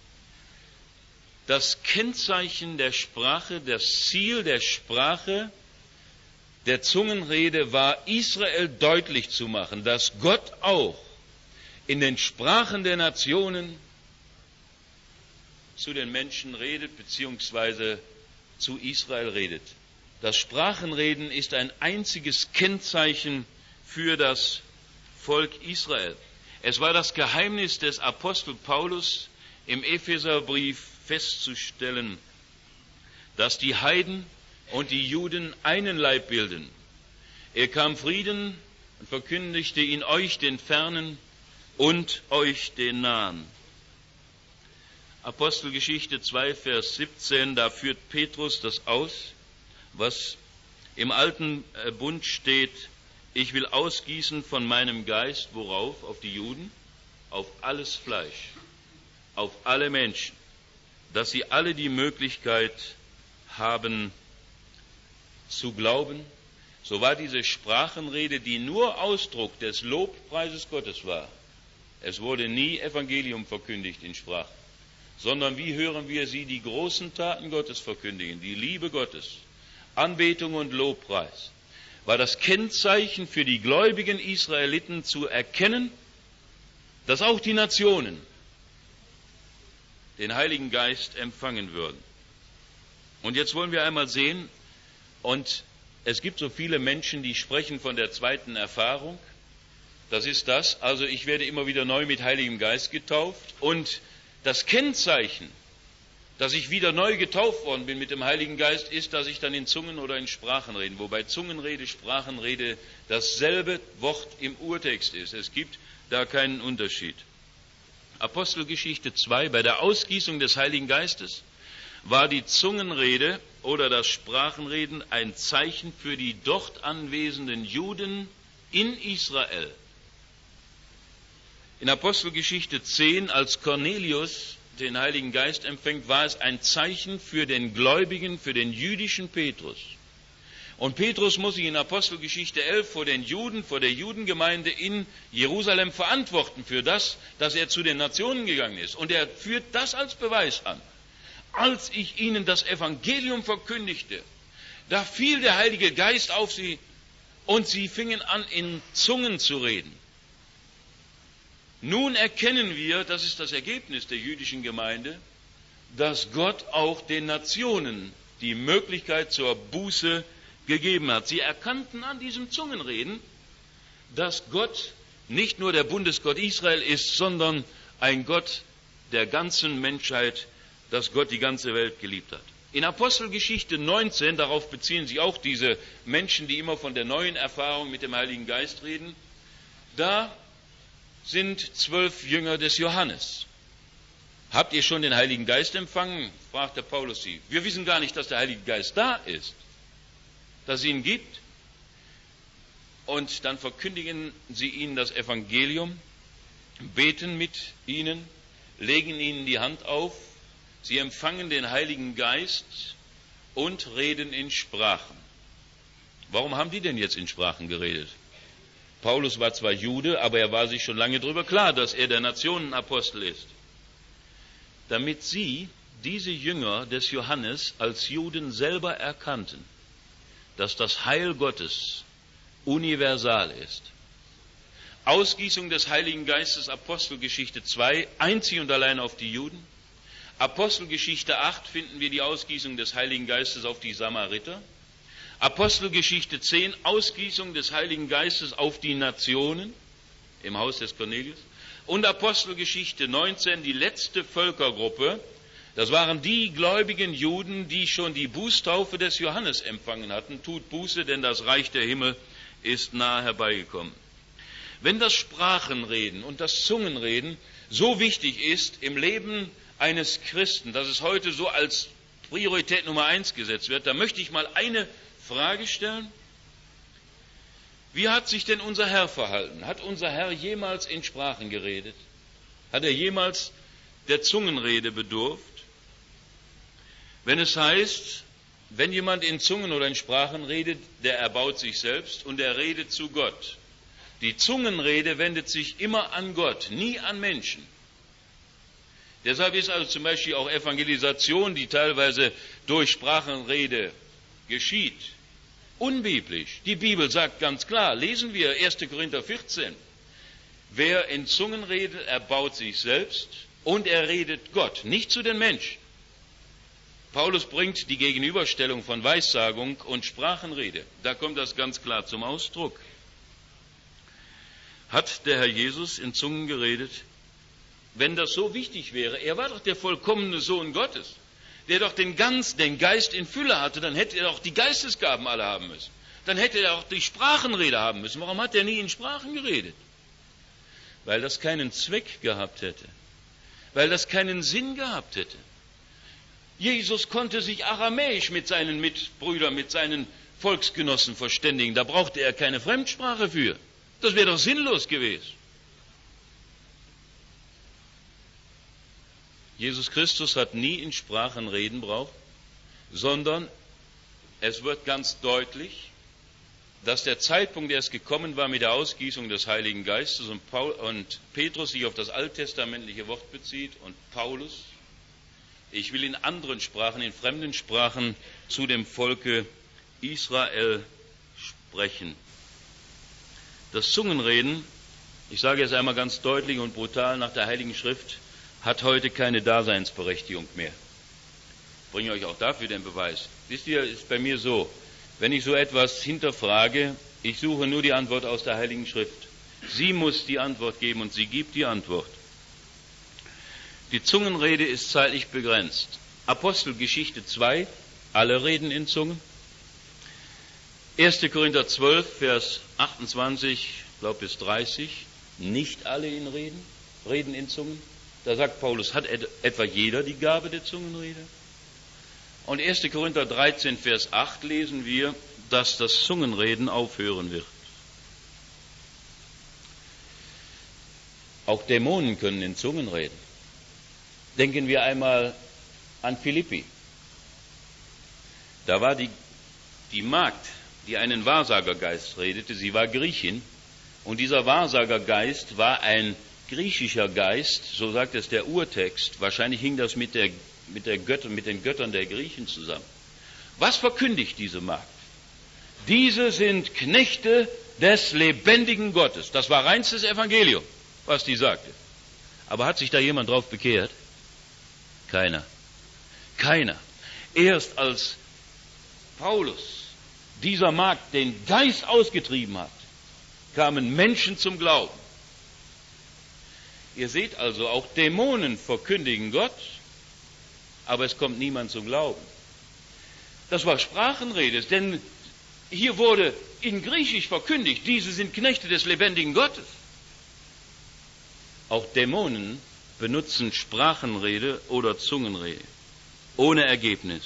Das Kennzeichen der Sprache, das Ziel der Sprache, der Zungenrede war, Israel deutlich zu machen, dass Gott auch in den Sprachen der Nationen zu den Menschen redet, beziehungsweise zu Israel redet. Das Sprachenreden ist ein einziges Kennzeichen für das Volk Israel. Es war das Geheimnis des Apostel Paulus im Epheserbrief festzustellen, dass die Heiden und die Juden einen Leib bilden. Er kam Frieden und verkündigte ihn euch, den Fernen, und euch, den Nahen. Apostelgeschichte 2, Vers 17, da führt Petrus das aus, was im alten Bund steht: Ich will ausgießen von meinem Geist, worauf? Auf die Juden, auf alles Fleisch, auf alle Menschen, dass sie alle die Möglichkeit haben zu glauben. So war diese Sprachenrede, die nur Ausdruck des Lobpreises Gottes war. Es wurde nie Evangelium verkündigt in Sprachen, sondern wie hören wir sie die großen Taten Gottes verkündigen, die Liebe Gottes, Anbetung und Lobpreis, war das Kennzeichen für die gläubigen Israeliten zu erkennen, dass auch die Nationen den Heiligen Geist empfangen würden. Und jetzt wollen wir einmal sehen, und es gibt so viele Menschen, die sprechen von der zweiten Erfahrung. Das ist das, also ich werde immer wieder neu mit Heiligem Geist getauft, und das Kennzeichen, dass ich wieder neu getauft worden bin mit dem Heiligen Geist, ist, dass ich dann in Zungen oder in Sprachen rede, wobei Zungenrede, Sprachenrede dasselbe Wort im Urtext ist. Es gibt da keinen Unterschied. Apostelgeschichte 2, bei der Ausgießung des Heiligen Geistes war die Zungenrede oder das Sprachenreden ein Zeichen für die dort anwesenden Juden in Israel. In Apostelgeschichte 10, als Cornelius den Heiligen Geist empfängt, war es ein Zeichen für den Gläubigen, für den jüdischen Petrus. Und Petrus muss sich in Apostelgeschichte 11 vor den Juden, vor der Judengemeinde in Jerusalem verantworten für das, dass er zu den Nationen gegangen ist. Und er führt das als Beweis an. Als ich ihnen das Evangelium verkündigte, da fiel der Heilige Geist auf sie und sie fingen an, in Zungen zu reden. Nun erkennen wir, das ist das Ergebnis der jüdischen Gemeinde, dass Gott auch den Nationen die Möglichkeit zur Buße gegeben hat. Sie erkannten an diesem Zungenreden, dass Gott nicht nur der Bundesgott Israel ist, sondern ein Gott der ganzen Menschheit, dass Gott die ganze Welt geliebt hat. In Apostelgeschichte 19, darauf beziehen sich auch diese Menschen, die immer von der neuen Erfahrung mit dem Heiligen Geist reden, da sind 12 Jünger des Johannes. Habt ihr schon den Heiligen Geist empfangen? Fragt der Paulus sie. Wir wissen gar nicht, dass der Heilige Geist da ist, dass es ihn gibt. Und dann verkündigen sie ihnen das Evangelium, beten mit ihnen, legen ihnen die Hand auf, sie empfangen den Heiligen Geist und reden in Sprachen. Warum haben die denn jetzt in Sprachen geredet? Paulus war zwar Jude, aber er war sich schon lange darüber klar, dass er der Nationenapostel ist. Damit sie, diese Jünger des Johannes, als Juden selber erkannten, dass das Heil Gottes universal ist. Ausgießung des Heiligen Geistes, Apostelgeschichte 2, einzig und allein auf die Juden. Apostelgeschichte 8 finden wir die Ausgießung des Heiligen Geistes auf die Samariter. Apostelgeschichte 10, Ausgießung des Heiligen Geistes auf die Nationen im Haus des Cornelius. Und Apostelgeschichte 19, die letzte Völkergruppe, das waren die gläubigen Juden, die schon die Bußtaufe des Johannes empfangen hatten. Tut Buße, denn das Reich der Himmel ist nahe herbeigekommen. Wenn das Sprachenreden und das Zungenreden so wichtig ist im Leben eines Christen, dass es heute so als Priorität Nummer 1 gesetzt wird, da möchte ich mal eine Frage stellen. Wie hat sich denn unser Herr verhalten? Hat unser Herr jemals in Sprachen geredet? Hat er jemals der Zungenrede bedurft? Wenn es heißt, wenn jemand in Zungen oder in Sprachen redet, der erbaut sich selbst und er redet zu Gott. Die Zungenrede wendet sich immer an Gott, nie an Menschen. Deshalb ist also zum Beispiel auch Evangelisation, die teilweise durch Sprachenrede geschieht, unbiblisch. Die Bibel sagt ganz klar, lesen wir 1. Korinther 14, wer in Zungen redet, erbaut sich selbst und er redet Gott, nicht zu den Menschen. Paulus bringt die Gegenüberstellung von Weissagung und Sprachenrede. Da kommt das ganz klar zum Ausdruck. Hat der Herr Jesus in Zungen geredet? Wenn das so wichtig wäre, er war doch der vollkommene Sohn Gottes, der doch den Geist in Fülle hatte, dann hätte er auch die Geistesgaben alle haben müssen. Dann hätte er auch die Sprachenrede haben müssen. Warum hat er nie in Sprachen geredet? Weil das keinen Zweck gehabt hätte. Weil das keinen Sinn gehabt hätte. Jesus konnte sich aramäisch mit seinen Mitbrüdern, mit seinen Volksgenossen verständigen. Da brauchte er keine Fremdsprache für. Das wäre doch sinnlos gewesen. Jesus Christus hat nie in Sprachen reden braucht, sondern es wird ganz deutlich, dass der Zeitpunkt erst gekommen war mit der Ausgießung des Heiligen Geistes und Petrus sich auf das alttestamentliche Wort bezieht und Paulus, ich will in anderen Sprachen, in fremden Sprachen zu dem Volke Israel sprechen. Das Zungenreden, ich sage es einmal ganz deutlich und brutal nach der Heiligen Schrift, hat heute keine Daseinsberechtigung mehr. Ich bringe euch auch dafür den Beweis. Wisst ihr, ist bei mir so, wenn ich so etwas hinterfrage, ich suche nur die Antwort aus der Heiligen Schrift. Sie muss die Antwort geben und sie gibt die Antwort. Die Zungenrede ist zeitlich begrenzt. Apostelgeschichte 2, alle reden in Zungen. 1. Korinther 12, Vers 28, glaube bis 30, nicht alle reden in Zungen. Da sagt Paulus, hat etwa jeder die Gabe der Zungenrede? Und 1. Korinther 13, Vers 8 lesen wir, dass das Zungenreden aufhören wird. Auch Dämonen können in Zungen reden. Denken wir einmal an Philippi. Da war die Magd, die einen Wahrsagergeist redete, sie war Griechin, und dieser Wahrsagergeist war ein griechischer Geist, so sagt es der Urtext. Wahrscheinlich hing das mit den Göttern der Griechen zusammen. Was verkündigt diese Magd? Diese sind Knechte des lebendigen Gottes. Das war reinstes Evangelium, was die sagte. Aber hat sich da jemand drauf bekehrt? Keiner. Keiner. Erst als Paulus dieser Magd den Geist ausgetrieben hat, kamen Menschen zum Glauben. Ihr seht also, auch Dämonen verkündigen Gott, aber es kommt niemand zum Glauben. Das war Sprachenrede, denn hier wurde in Griechisch verkündigt, diese sind Knechte des lebendigen Gottes. Auch Dämonen benutzen Sprachenrede oder Zungenrede, ohne Ergebnis.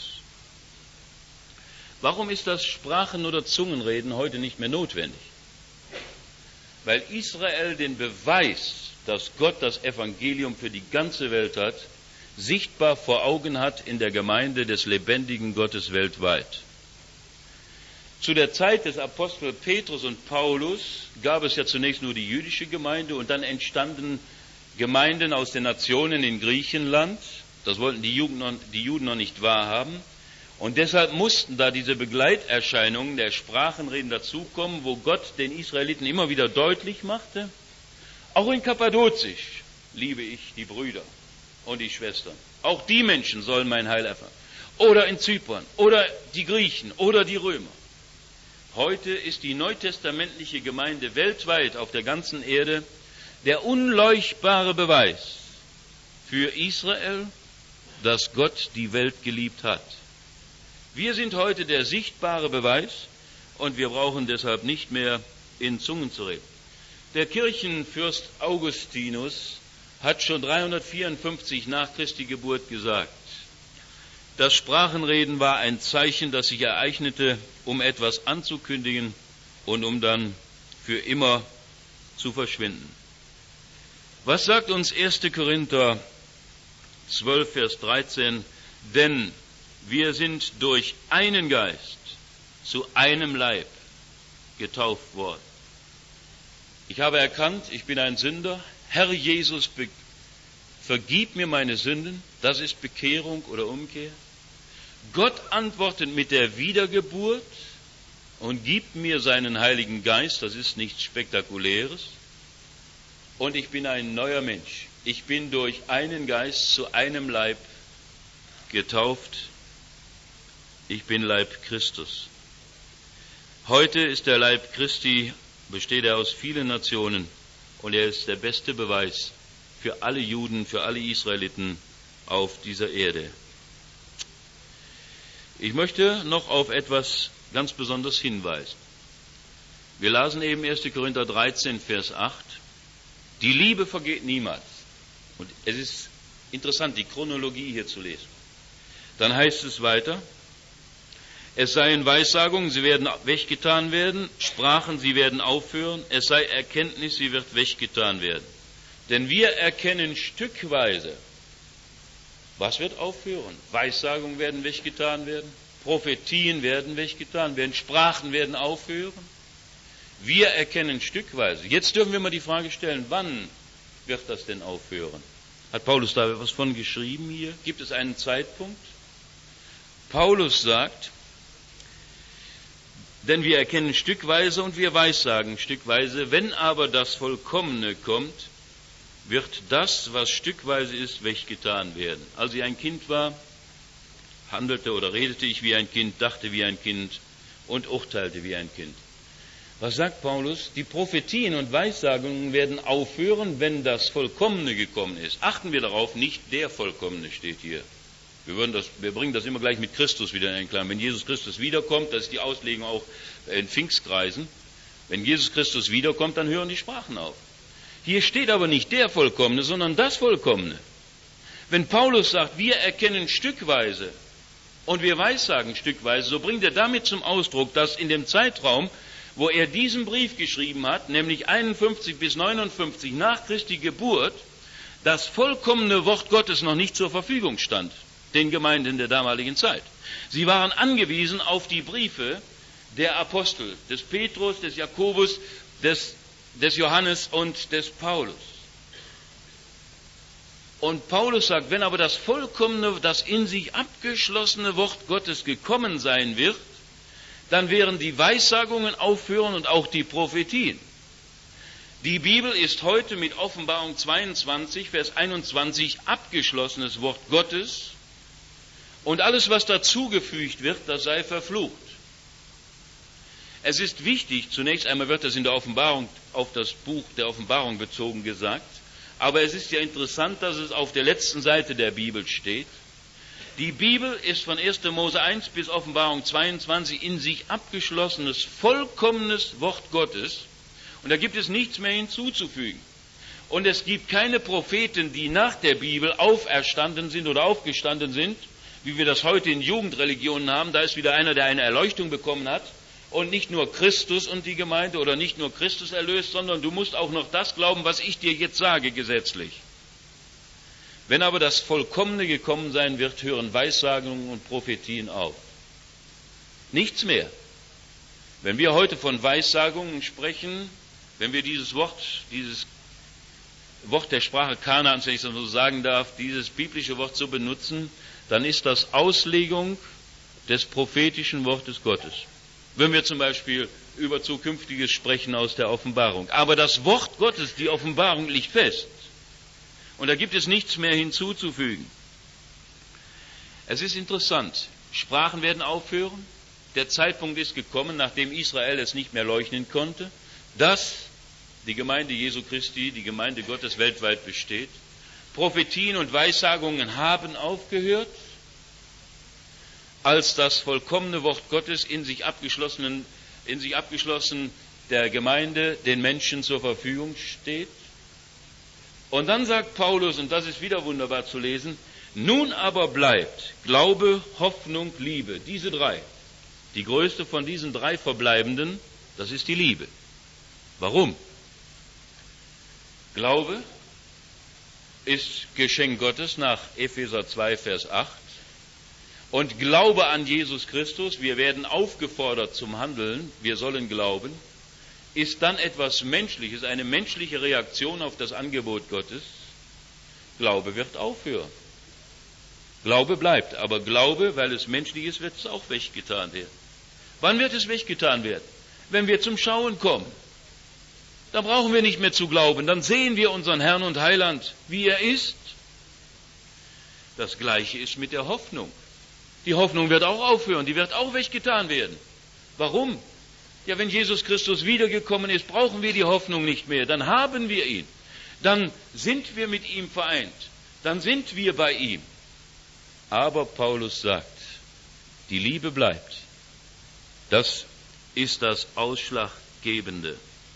Warum ist das Sprachen- oder Zungenreden heute nicht mehr notwendig? Weil Israel den Beweis, dass Gott das Evangelium für die ganze Welt hat, sichtbar vor Augen hat in der Gemeinde des lebendigen Gottes weltweit. Zu der Zeit des Apostel Petrus und Paulus gab es ja zunächst nur die jüdische Gemeinde und dann entstanden Gemeinden aus den Nationen in Griechenland. Das wollten die Juden noch nicht wahrhaben. Und deshalb mussten da diese Begleiterscheinungen der Sprachenreden dazukommen, wo Gott den Israeliten immer wieder deutlich machte, auch in Kappadozisch liebe ich die Brüder und die Schwestern. Auch die Menschen sollen mein Heil erfahren. Oder in Zypern, oder die Griechen, oder die Römer. Heute ist die neutestamentliche Gemeinde weltweit auf der ganzen Erde der unleuchtbare Beweis für Israel, dass Gott die Welt geliebt hat. Wir sind heute der sichtbare Beweis und wir brauchen deshalb nicht mehr in Zungen zu reden. Der Kirchenfürst Augustinus hat schon 354 nach Christi Geburt gesagt, das Sprachenreden war ein Zeichen, das sich ereignete, um etwas anzukündigen und um dann für immer zu verschwinden. Was sagt uns 1. Korinther 12, Vers 13? Denn wir sind durch einen Geist zu einem Leib getauft worden. Ich habe erkannt, ich bin ein Sünder. Herr Jesus, vergib mir meine Sünden. Das ist Bekehrung oder Umkehr. Gott antwortet mit der Wiedergeburt und gibt mir seinen Heiligen Geist. Das ist nichts Spektakuläres. Und ich bin ein neuer Mensch. ich bin durch einen Geist zu einem Leib getauft. Ich bin Leib Christus. Heute ist der Leib Christi, besteht er aus vielen Nationen und er ist der beste Beweis für alle Juden, für alle Israeliten auf dieser Erde. Ich möchte noch auf etwas ganz besonders hinweisen. Wir lasen eben 1. Korinther 13, Vers 8. Die Liebe vergeht niemals. Und es ist interessant, die Chronologie hier zu lesen. Dann heißt es weiter, es seien Weissagungen, sie werden weggetan werden, Sprachen, sie werden aufhören, es sei Erkenntnis, sie wird weggetan werden. Denn wir erkennen stückweise, was wird aufhören? Weissagungen werden weggetan werden, Prophetien werden weggetan werden, Sprachen werden aufhören. Wir erkennen stückweise. Jetzt dürfen wir mal die Frage stellen, wann wird das denn aufhören? Hat Paulus da etwas von geschrieben hier? Gibt es einen Zeitpunkt? Paulus sagt, denn wir erkennen stückweise und wir weissagen stückweise, wenn aber das Vollkommene kommt, wird das, was stückweise ist, weggetan werden. Als ich ein Kind war, handelte oder redete ich wie ein Kind, dachte wie ein Kind und urteilte wie ein Kind. Was sagt Paulus? Die Prophetien und Weissagungen werden aufhören, wenn das Vollkommene gekommen ist. Achten wir darauf, nicht der Vollkommene steht hier. Wir bringen das immer gleich mit Christus wieder in Einklang. Wenn Jesus Christus wiederkommt, das ist die Auslegung auch in Pfingstkreisen, wenn Jesus Christus wiederkommt, dann hören die Sprachen auf. Hier steht aber nicht der Vollkommene, sondern das Vollkommene. Wenn Paulus sagt, wir erkennen stückweise und wir weissagen stückweise, so bringt er damit zum Ausdruck, dass in dem Zeitraum, wo er diesen Brief geschrieben hat, nämlich 51 bis 59 nach Christi Geburt, das vollkommene Wort Gottes noch nicht zur Verfügung stand, den Gemeinden der damaligen Zeit. Sie waren angewiesen auf die Briefe der Apostel, des Petrus, des Jakobus, des Johannes und des Paulus. Und Paulus sagt, wenn aber das vollkommene, das in sich abgeschlossene Wort Gottes gekommen sein wird, dann werden die Weissagungen aufhören und auch die Prophetien. Die Bibel ist heute mit Offenbarung 22, Vers 21 abgeschlossenes Wort Gottes und alles, was dazugefügt wird, das sei verflucht. Es ist wichtig, zunächst einmal wird das in der Offenbarung auf das Buch der Offenbarung bezogen gesagt, aber es ist ja interessant, dass es auf der letzten Seite der Bibel steht. Die Bibel ist von 1. Mose 1 bis Offenbarung 22 in sich abgeschlossenes, vollkommenes Wort Gottes und da gibt es nichts mehr hinzuzufügen. Und es gibt keine Propheten, die nach der Bibel auferstanden sind oder aufgestanden sind, wie wir das heute in Jugendreligionen haben. Da ist wieder einer, der eine Erleuchtung bekommen hat und nicht nur Christus und die Gemeinde oder nicht nur Christus erlöst, sondern du musst auch noch das glauben, was ich dir jetzt sage gesetzlich. Wenn aber das Vollkommene gekommen sein wird, hören Weissagungen und Prophetien auf. Nichts mehr. Wenn wir heute von Weissagungen sprechen, wenn wir dieses Wort der Sprache Kanaans, wenn ich das so sagen darf, dieses biblische Wort so benutzen, dann ist das Auslegung des prophetischen Wortes Gottes. Wenn wir zum Beispiel über Zukünftiges sprechen aus der Offenbarung. Aber das Wort Gottes, die Offenbarung, liegt fest. Und da gibt es nichts mehr hinzuzufügen. Es ist interessant. Sprachen werden aufhören. Der Zeitpunkt ist gekommen, nachdem Israel es nicht mehr leugnen konnte, dass die Gemeinde Jesu Christi, die Gemeinde Gottes weltweit besteht. Prophetien und Weissagungen haben aufgehört, als das vollkommene Wort Gottes in sich abgeschlossen der Gemeinde den Menschen zur Verfügung steht. Und dann sagt Paulus, und das ist wieder wunderbar zu lesen, nun aber bleibt Glaube, Hoffnung, Liebe, diese drei. Die größte von diesen drei verbleibenden, das ist die Liebe. Warum? Glaube ist Geschenk Gottes nach Epheser 2, Vers 8. Und Glaube an Jesus Christus, wir werden aufgefordert zum Handeln, wir sollen glauben, ist dann etwas Menschliches, eine menschliche Reaktion auf das Angebot Gottes. Glaube wird aufhören. Glaube bleibt, aber Glaube, weil es menschlich ist, wird es auch weggetan werden. Wann wird es weggetan werden? Wenn wir zum Schauen kommen. dann brauchen wir nicht mehr zu glauben. Dann sehen wir unseren Herrn und Heiland, wie er ist. Das Gleiche ist mit der Hoffnung. Die Hoffnung wird auch aufhören, die wird auch weggetan werden. Warum? Ja, wenn Jesus Christus wiedergekommen ist, brauchen wir die Hoffnung nicht mehr. Dann haben wir ihn. Dann sind wir mit ihm vereint. Dann sind wir bei ihm. Aber Paulus sagt, die Liebe bleibt. Das ist das Ausschlaggebende.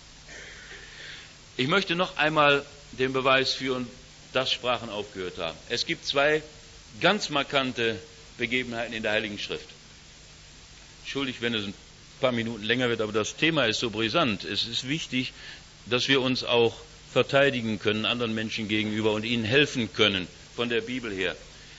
Ich möchte noch einmal den Beweis führen, dass Sprachen aufgehört haben. Es gibt zwei ganz markante Begebenheiten in der Heiligen Schrift. Entschuldigt, wenn es ein paar Minuten länger wird, aber das Thema ist so brisant. Es ist wichtig, dass wir uns auch verteidigen können anderen Menschen gegenüber und ihnen helfen können von der Bibel her.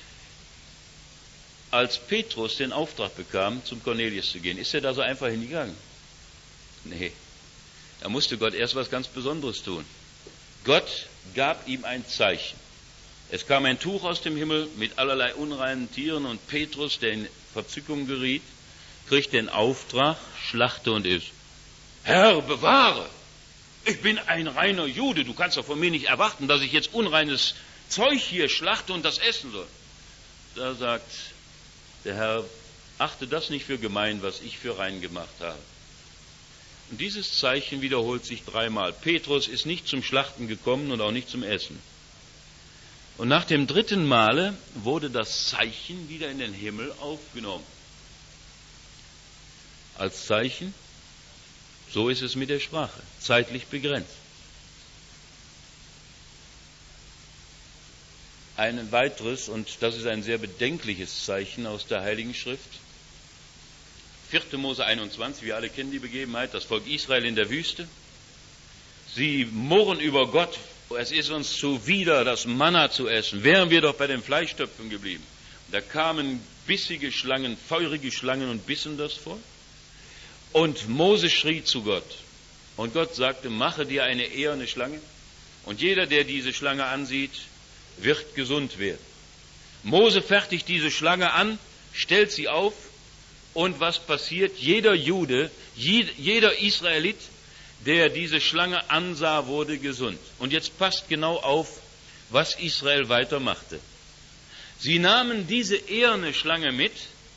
Als Petrus den Auftrag bekam, zum Cornelius zu gehen, ist er da so einfach hingegangen? Nee, da musste Gott erst was ganz Besonderes tun. Gott gab ihm ein Zeichen. Es kam ein Tuch aus dem Himmel mit allerlei unreinen Tieren und Petrus, der in Verzückung geriet, kriegt den Auftrag, schlachte und iss. Herr, bewahre! Ich bin ein reiner Jude, du kannst doch von mir nicht erwarten, dass ich jetzt unreines Zeug hier schlachte und das essen soll. Da sagt der Herr, achte das nicht für gemein, was ich für rein gemacht habe. Und dieses Zeichen wiederholt sich dreimal. Petrus ist nicht zum Schlachten gekommen und auch nicht zum Essen. Und nach dem dritten Male wurde das Zeichen wieder in den Himmel aufgenommen. Als Zeichen, so ist es mit der Sprache, zeitlich begrenzt. Ein weiteres, und das ist ein sehr bedenkliches Zeichen aus der Heiligen Schrift. 4. Mose 21, wir alle kennen die Begebenheit, das Volk Israel in der Wüste. Sie murren über Gott, es ist uns zuwider, das Manna zu essen. Wären wir doch bei den Fleischtöpfen geblieben. Da kamen bissige Schlangen, feurige Schlangen und bissen das Volk. Und Mose schrie zu Gott. Und Gott sagte, mache dir eine eherne Schlange. Und jeder, der diese Schlange ansieht, wird gesund werden. Mose fertigt diese Schlange an, stellt sie auf. Und was passiert? Jeder Jude, jeder Israelit, der diese Schlange ansah, wurde gesund. Und jetzt passt genau auf, was Israel weitermachte. Sie nahmen diese eherne Schlange mit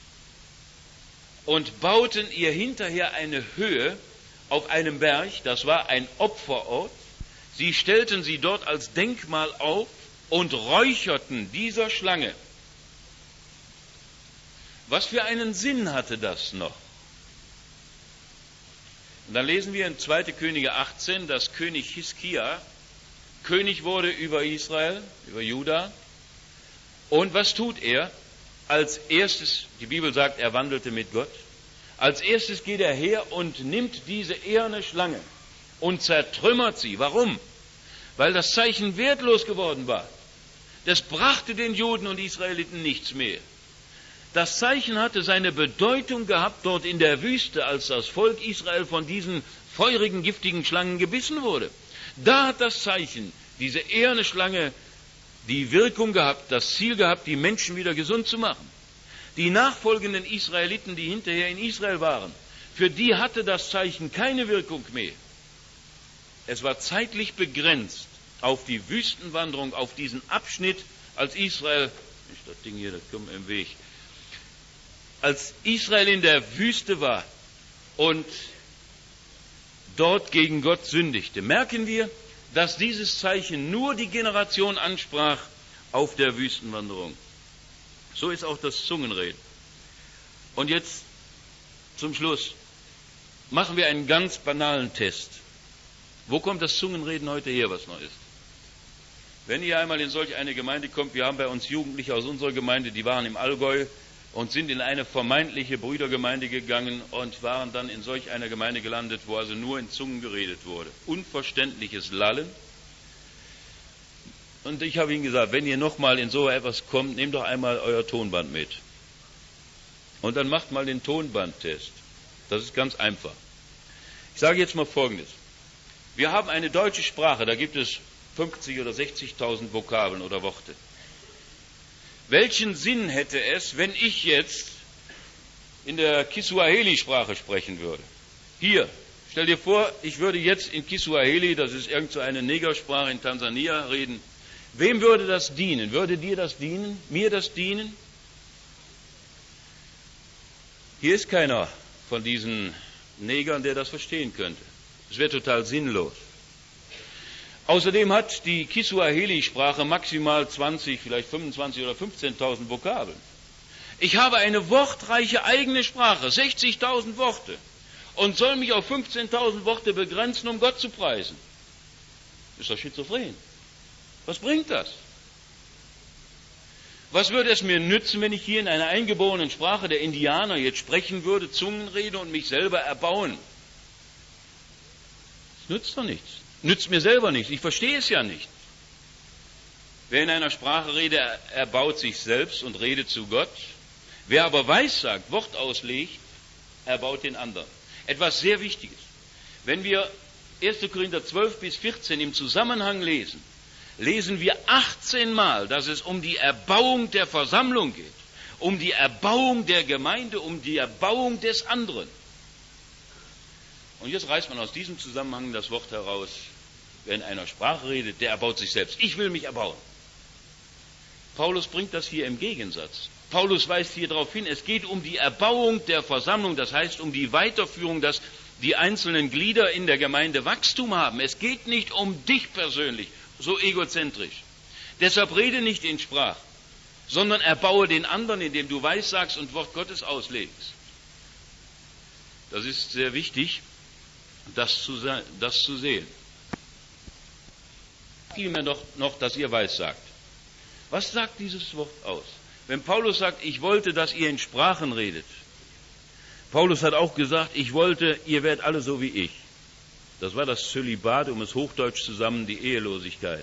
und bauten ihr hinterher eine Höhe auf einem Berg, das war ein Opferort. Sie stellten sie dort als Denkmal auf und räucherten dieser Schlange. Was für einen Sinn hatte das noch? Und dann lesen wir in 2. Könige 18, dass König Hiskia König wurde über Israel, über Juda. Und was tut er? Als erstes, die Bibel sagt, er wandelte mit Gott. Als erstes geht er her und nimmt diese eherne Schlange und zertrümmert sie. Warum? Weil das Zeichen wertlos geworden war. Das brachte den Juden und Israeliten nichts mehr. Das Zeichen hatte seine Bedeutung gehabt dort in der Wüste, als das Volk Israel von diesen feurigen, giftigen Schlangen gebissen wurde. Da hat das Zeichen, diese eherne Schlange, die Wirkung gehabt, das Ziel gehabt, die Menschen wieder gesund zu machen. Die nachfolgenden Israeliten, die hinterher in Israel waren, für die hatte das Zeichen keine Wirkung mehr. Es war zeitlich begrenzt auf die Wüstenwanderung, auf diesen Abschnitt, als Israel, das Ding hier, das kommt im Weg, als Israel in der Wüste war und dort gegen Gott sündigte, merken wir, dass dieses Zeichen nur die Generation ansprach auf der Wüstenwanderung. So ist auch das Zungenreden. Und jetzt zum Schluss machen wir einen ganz banalen Test. Wo kommt das Zungenreden heute her, was noch ist? Wenn ihr einmal in solch eine Gemeinde kommt, wir haben bei uns Jugendliche aus unserer Gemeinde, die waren im Allgäu und sind in eine vermeintliche Brüdergemeinde gegangen und waren dann in solch einer Gemeinde gelandet, wo also nur in Zungen geredet wurde. Unverständliches Lallen. Und ich habe ihnen gesagt, wenn ihr nochmal in so etwas kommt, nehmt doch einmal euer Tonband mit. Und dann macht mal den Tonbandtest. Das ist ganz einfach. Ich sage jetzt mal Folgendes. Wir haben eine deutsche Sprache, da gibt es 50.000 oder 60.000 Vokabeln oder Worte. Welchen Sinn hätte es, wenn ich jetzt in der Kiswahili-Sprache sprechen würde? Hier, Stell dir vor, ich würde jetzt in Kiswahili, das ist irgend so eine Negersprache in Tansania, reden. Wem würde das dienen? Würde dir das dienen? Mir das dienen? Hier ist keiner von diesen Negern, der das verstehen könnte. Es wäre total sinnlos. Außerdem hat die Kiswahili-Sprache maximal 20, vielleicht 25 oder 15.000 Vokabeln. Ich habe eine wortreiche eigene Sprache, 60.000 Worte, und soll mich auf 15.000 Worte begrenzen, um Gott zu preisen. Ist doch schizophren. Was bringt das? Was würde es mir nützen, wenn ich hier in einer eingeborenen Sprache der Indianer jetzt sprechen würde, Zungenrede und mich selber erbauen? Das nützt doch nichts. Nützt mir selber nichts. Ich verstehe es ja nicht. Wer in einer Sprache redet, erbaut sich selbst und redet zu Gott. Wer aber weissagt, Wort auslegt, erbaut den anderen. Etwas sehr Wichtiges. Wenn wir 1. Korinther 12 bis 14 im Zusammenhang lesen, lesen wir 18 Mal, dass es um die Erbauung der Versammlung geht, um die Erbauung der Gemeinde, um die Erbauung des anderen. Und jetzt reißt man aus diesem Zusammenhang das Wort heraus, wer in einer Sprache redet, der erbaut sich selbst. Ich will mich erbauen. Paulus bringt das hier im Gegensatz. Paulus weist hier darauf hin, es geht um die Erbauung der Versammlung, das heißt um die Weiterführung, dass die einzelnen Glieder in der Gemeinde Wachstum haben. Es geht nicht um dich persönlich, so egozentrisch. Deshalb rede nicht in Sprachen, sondern erbaue den anderen, indem du weissagst und Wort Gottes auslegst. Das ist sehr wichtig, das zu sehen. Vielmehr noch, dass ihr weissagt. Was sagt dieses Wort aus? Wenn Paulus sagt, ich wollte, dass ihr in Sprachen redet. Paulus hat auch gesagt, ich wollte, ihr werdet alle so wie ich. Das war das Zölibat, um es hochdeutsch zusammen, die Ehelosigkeit.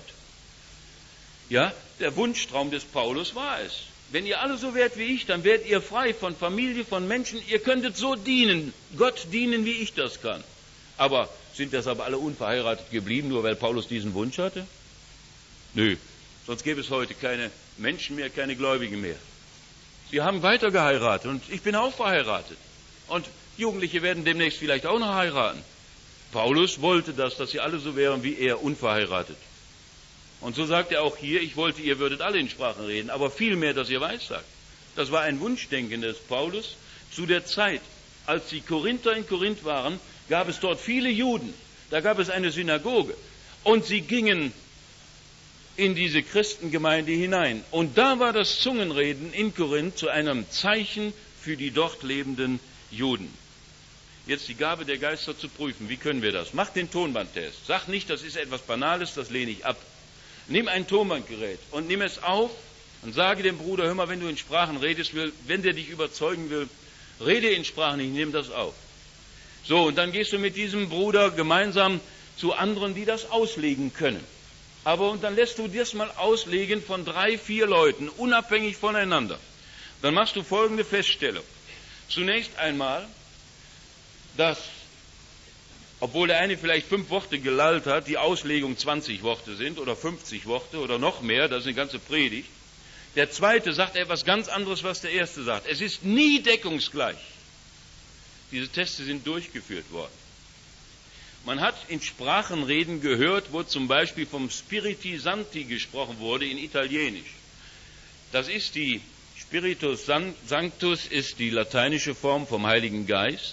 Ja, der Wunschtraum des Paulus war es. Wenn ihr alle so werdet wie ich, dann werdet ihr frei von Familie, von Menschen. Ihr könntet so dienen, Gott dienen, wie ich das kann. Aber sind deshalb alle unverheiratet geblieben, nur weil Paulus diesen Wunsch hatte? Nö, sonst gäbe es heute keine Menschen mehr, keine Gläubigen mehr. Sie haben weiter geheiratet und ich bin auch verheiratet. Und Jugendliche werden demnächst vielleicht auch noch heiraten. Paulus wollte das, dass sie alle so wären wie er, unverheiratet. Und so sagt er auch hier, ich wollte, ihr würdet alle in Sprachen reden, aber vielmehr, dass ihr weissagt. Das war ein Wunschdenken des Paulus. Zu der Zeit, als die Korinther in Korinth waren, gab es dort viele Juden. Da gab es eine Synagoge. Und sie gingen in diese Christengemeinde hinein. Und da war das Zungenreden in Korinth zu einem Zeichen für die dort lebenden Juden. Jetzt die Gabe der Geister zu prüfen. Wie können wir das? Mach den Tonbandtest. Sag nicht, das ist etwas Banales, das lehne ich ab. Nimm ein Tonbandgerät und nimm es auf und sage dem Bruder, hör mal, wenn du in Sprachen redest, wenn der dich überzeugen will, rede in Sprachen, ich nehme das auf. So, und dann gehst du mit diesem Bruder gemeinsam zu anderen, die das auslegen können. Und dann lässt du das mal auslegen von 3, 4 Leuten, unabhängig voneinander. Dann machst du folgende Feststellung. Zunächst einmal, dass, obwohl der eine vielleicht 5 Worte gelallt hat, die Auslegung 20 Worte sind oder 50 Worte oder noch mehr, das ist eine ganze Predigt. Der zweite sagt etwas ganz anderes, was der erste sagt. Es ist nie deckungsgleich. Diese Teste sind durchgeführt worden. Man hat in Sprachenreden gehört, wo zum Beispiel vom Spiritus Sancti gesprochen wurde in Italienisch. Das ist die Spiritus Sanctus ist die lateinische Form vom Heiligen Geist.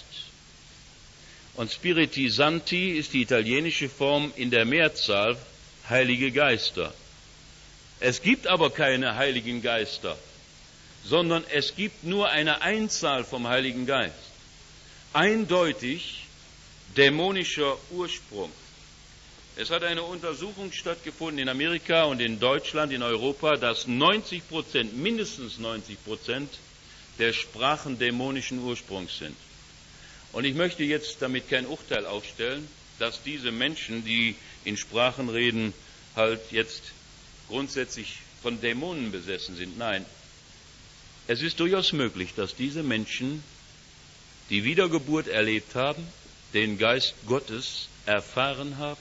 Und Spiritus Sancti ist die italienische Form in der Mehrzahl Heilige Geister. Es gibt aber keine Heiligen Geister, sondern es gibt nur eine Einzahl vom Heiligen Geist. Eindeutig dämonischer Ursprung. Es hat eine Untersuchung stattgefunden in Amerika und in Deutschland, in Europa, dass 90%, mindestens 90% der Sprachen dämonischen Ursprungs sind. Und ich möchte jetzt damit kein Urteil aufstellen, dass diese Menschen, die in Sprachen reden, halt jetzt grundsätzlich von Dämonen besessen sind. Nein, es ist durchaus möglich, dass diese Menschen die Wiedergeburt erlebt haben, den Geist Gottes erfahren haben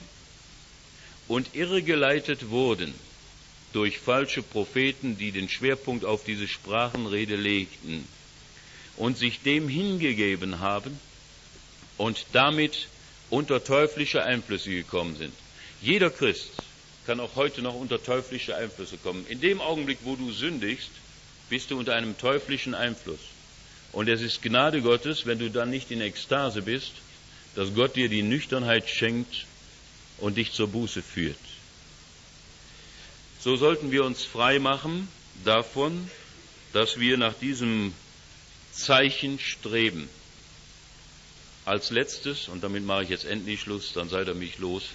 und irregeleitet wurden durch falsche Propheten, die den Schwerpunkt auf diese Sprachenrede legten und sich dem hingegeben haben und damit unter teuflische Einflüsse gekommen sind. Jeder Christ kann auch heute noch unter teuflische Einflüsse kommen. In dem Augenblick, wo du sündigst, bist du unter einem teuflischen Einfluss. Und es ist Gnade Gottes, wenn du dann nicht in Ekstase bist, dass Gott dir die Nüchternheit schenkt und dich zur Buße führt. So sollten wir uns frei machen davon, dass wir nach diesem Zeichen streben. Als letztes, und damit mache ich jetzt endlich Schluss, dann seid ihr mich los.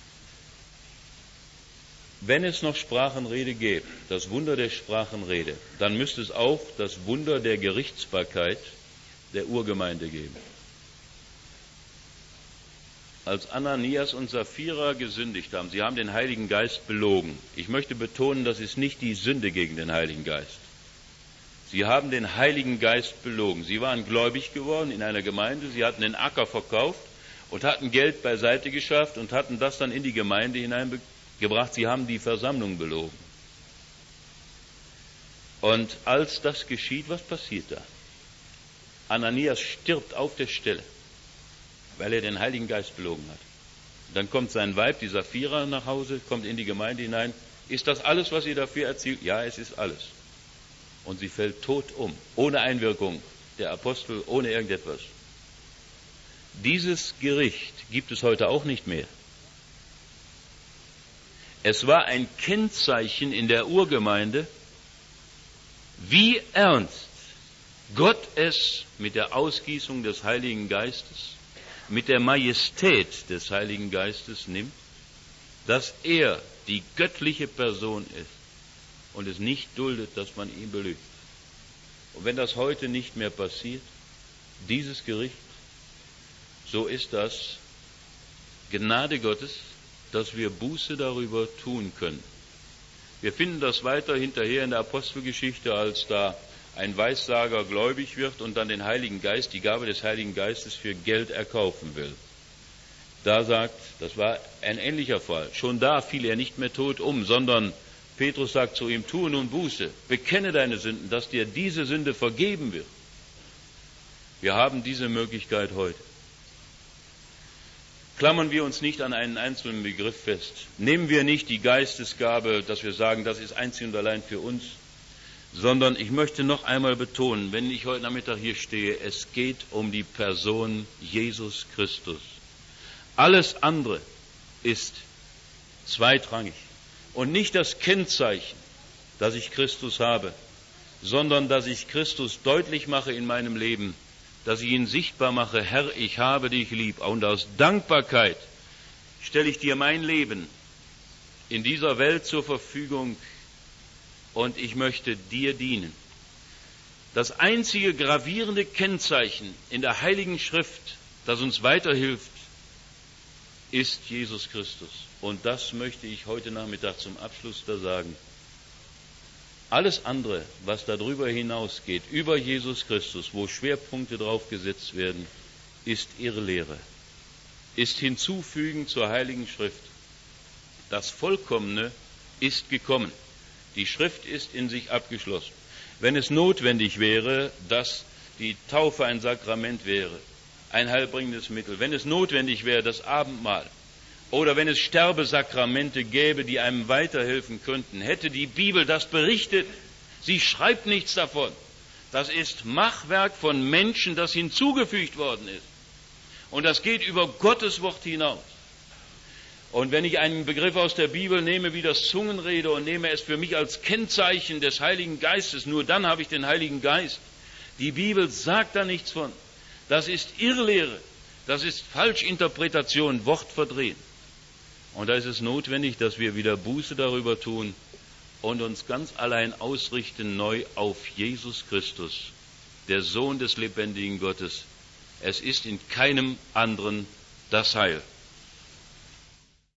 Wenn es noch Sprachenrede gäbe, das Wunder der Sprachenrede, dann müsste es auch das Wunder der Gerichtsbarkeit der Urgemeinde geben. Als Ananias und Sapphira gesündigt haben, sie haben den Heiligen Geist belogen. Ich möchte betonen, das ist nicht die Sünde gegen den Heiligen Geist. Sie haben den Heiligen Geist belogen. Sie waren gläubig geworden in einer Gemeinde, sie hatten den Acker verkauft und hatten Geld beiseite geschafft und hatten das dann in die Gemeinde hineingebracht. Sie haben die Versammlung belogen. Und als das geschieht, was passiert da? Ananias stirbt auf der Stelle, weil er den Heiligen Geist belogen hat. Dann kommt sein Weib, die Sapphira, nach Hause, kommt in die Gemeinde hinein. Ist das alles, was ihr dafür erzielt? Ja, es ist alles. Und sie fällt tot um, ohne Einwirkung der Apostel, ohne irgendetwas. Dieses Gericht gibt es heute auch nicht mehr. Es war ein Kennzeichen in der Urgemeinde, wie ernst Gott es mit der Ausgießung des Heiligen Geistes, mit der Majestät des Heiligen Geistes nimmt, dass er die göttliche Person ist und es nicht duldet, dass man ihn belügt. Und wenn das heute nicht mehr passiert, dieses Gericht, so ist das Gnade Gottes, dass wir Buße darüber tun können. Wir finden das weiter hinterher in der Apostelgeschichte, als da ein Weissager gläubig wird und dann den Heiligen Geist, die Gabe des Heiligen Geistes für Geld erkaufen will. Da sagt, das war ein ähnlicher Fall, schon da fiel er nicht mehr tot um, sondern Petrus sagt zu ihm, tue nun Buße, bekenne deine Sünden, dass dir diese Sünde vergeben wird. Wir haben diese Möglichkeit heute. Klammern wir uns nicht an einen einzelnen Begriff fest. Nehmen wir nicht die Geistesgabe, dass wir sagen, das ist einzig und allein für uns, sondern ich möchte noch einmal betonen, wenn ich heute Nachmittag hier stehe, es geht um die Person Jesus Christus. Alles andere ist zweitrangig und nicht das Kennzeichen, dass ich Christus habe, sondern dass ich Christus deutlich mache in meinem Leben, dass ich ihn sichtbar mache, Herr, ich habe dich lieb. Und aus Dankbarkeit stelle ich dir mein Leben in dieser Welt zur Verfügung und ich möchte dir dienen. Das einzige gravierende Kennzeichen in der Heiligen Schrift, das uns weiterhilft, ist Jesus Christus. Und das möchte ich heute Nachmittag zum Abschluss da sagen. Alles andere, was darüber hinausgeht, über Jesus Christus, wo Schwerpunkte drauf gesetzt werden, ist Irrlehre, ist hinzufügen zur Heiligen Schrift. Das Vollkommene ist gekommen. Die Schrift ist in sich abgeschlossen. Wenn es notwendig wäre, dass die Taufe ein Sakrament wäre, ein heilbringendes Mittel, wenn es notwendig wäre, das Abendmahl, oder wenn es Sterbesakramente gäbe, die einem weiterhelfen könnten, hätte die Bibel das berichtet. Sie schreibt nichts davon. Das ist Machwerk von Menschen, das hinzugefügt worden ist. Und das geht über Gottes Wort hinaus. Und wenn ich einen Begriff aus der Bibel nehme wie das Zungenrede und nehme es für mich als Kennzeichen des Heiligen Geistes, nur dann habe ich den Heiligen Geist. Die Bibel sagt da nichts von. Das ist Irrlehre. Das ist Falschinterpretation, Wortverdrehen. Und da ist es notwendig, dass wir wieder Buße darüber tun und uns ganz allein ausrichten neu auf Jesus Christus, der Sohn des lebendigen Gottes. Es ist in keinem anderen das Heil.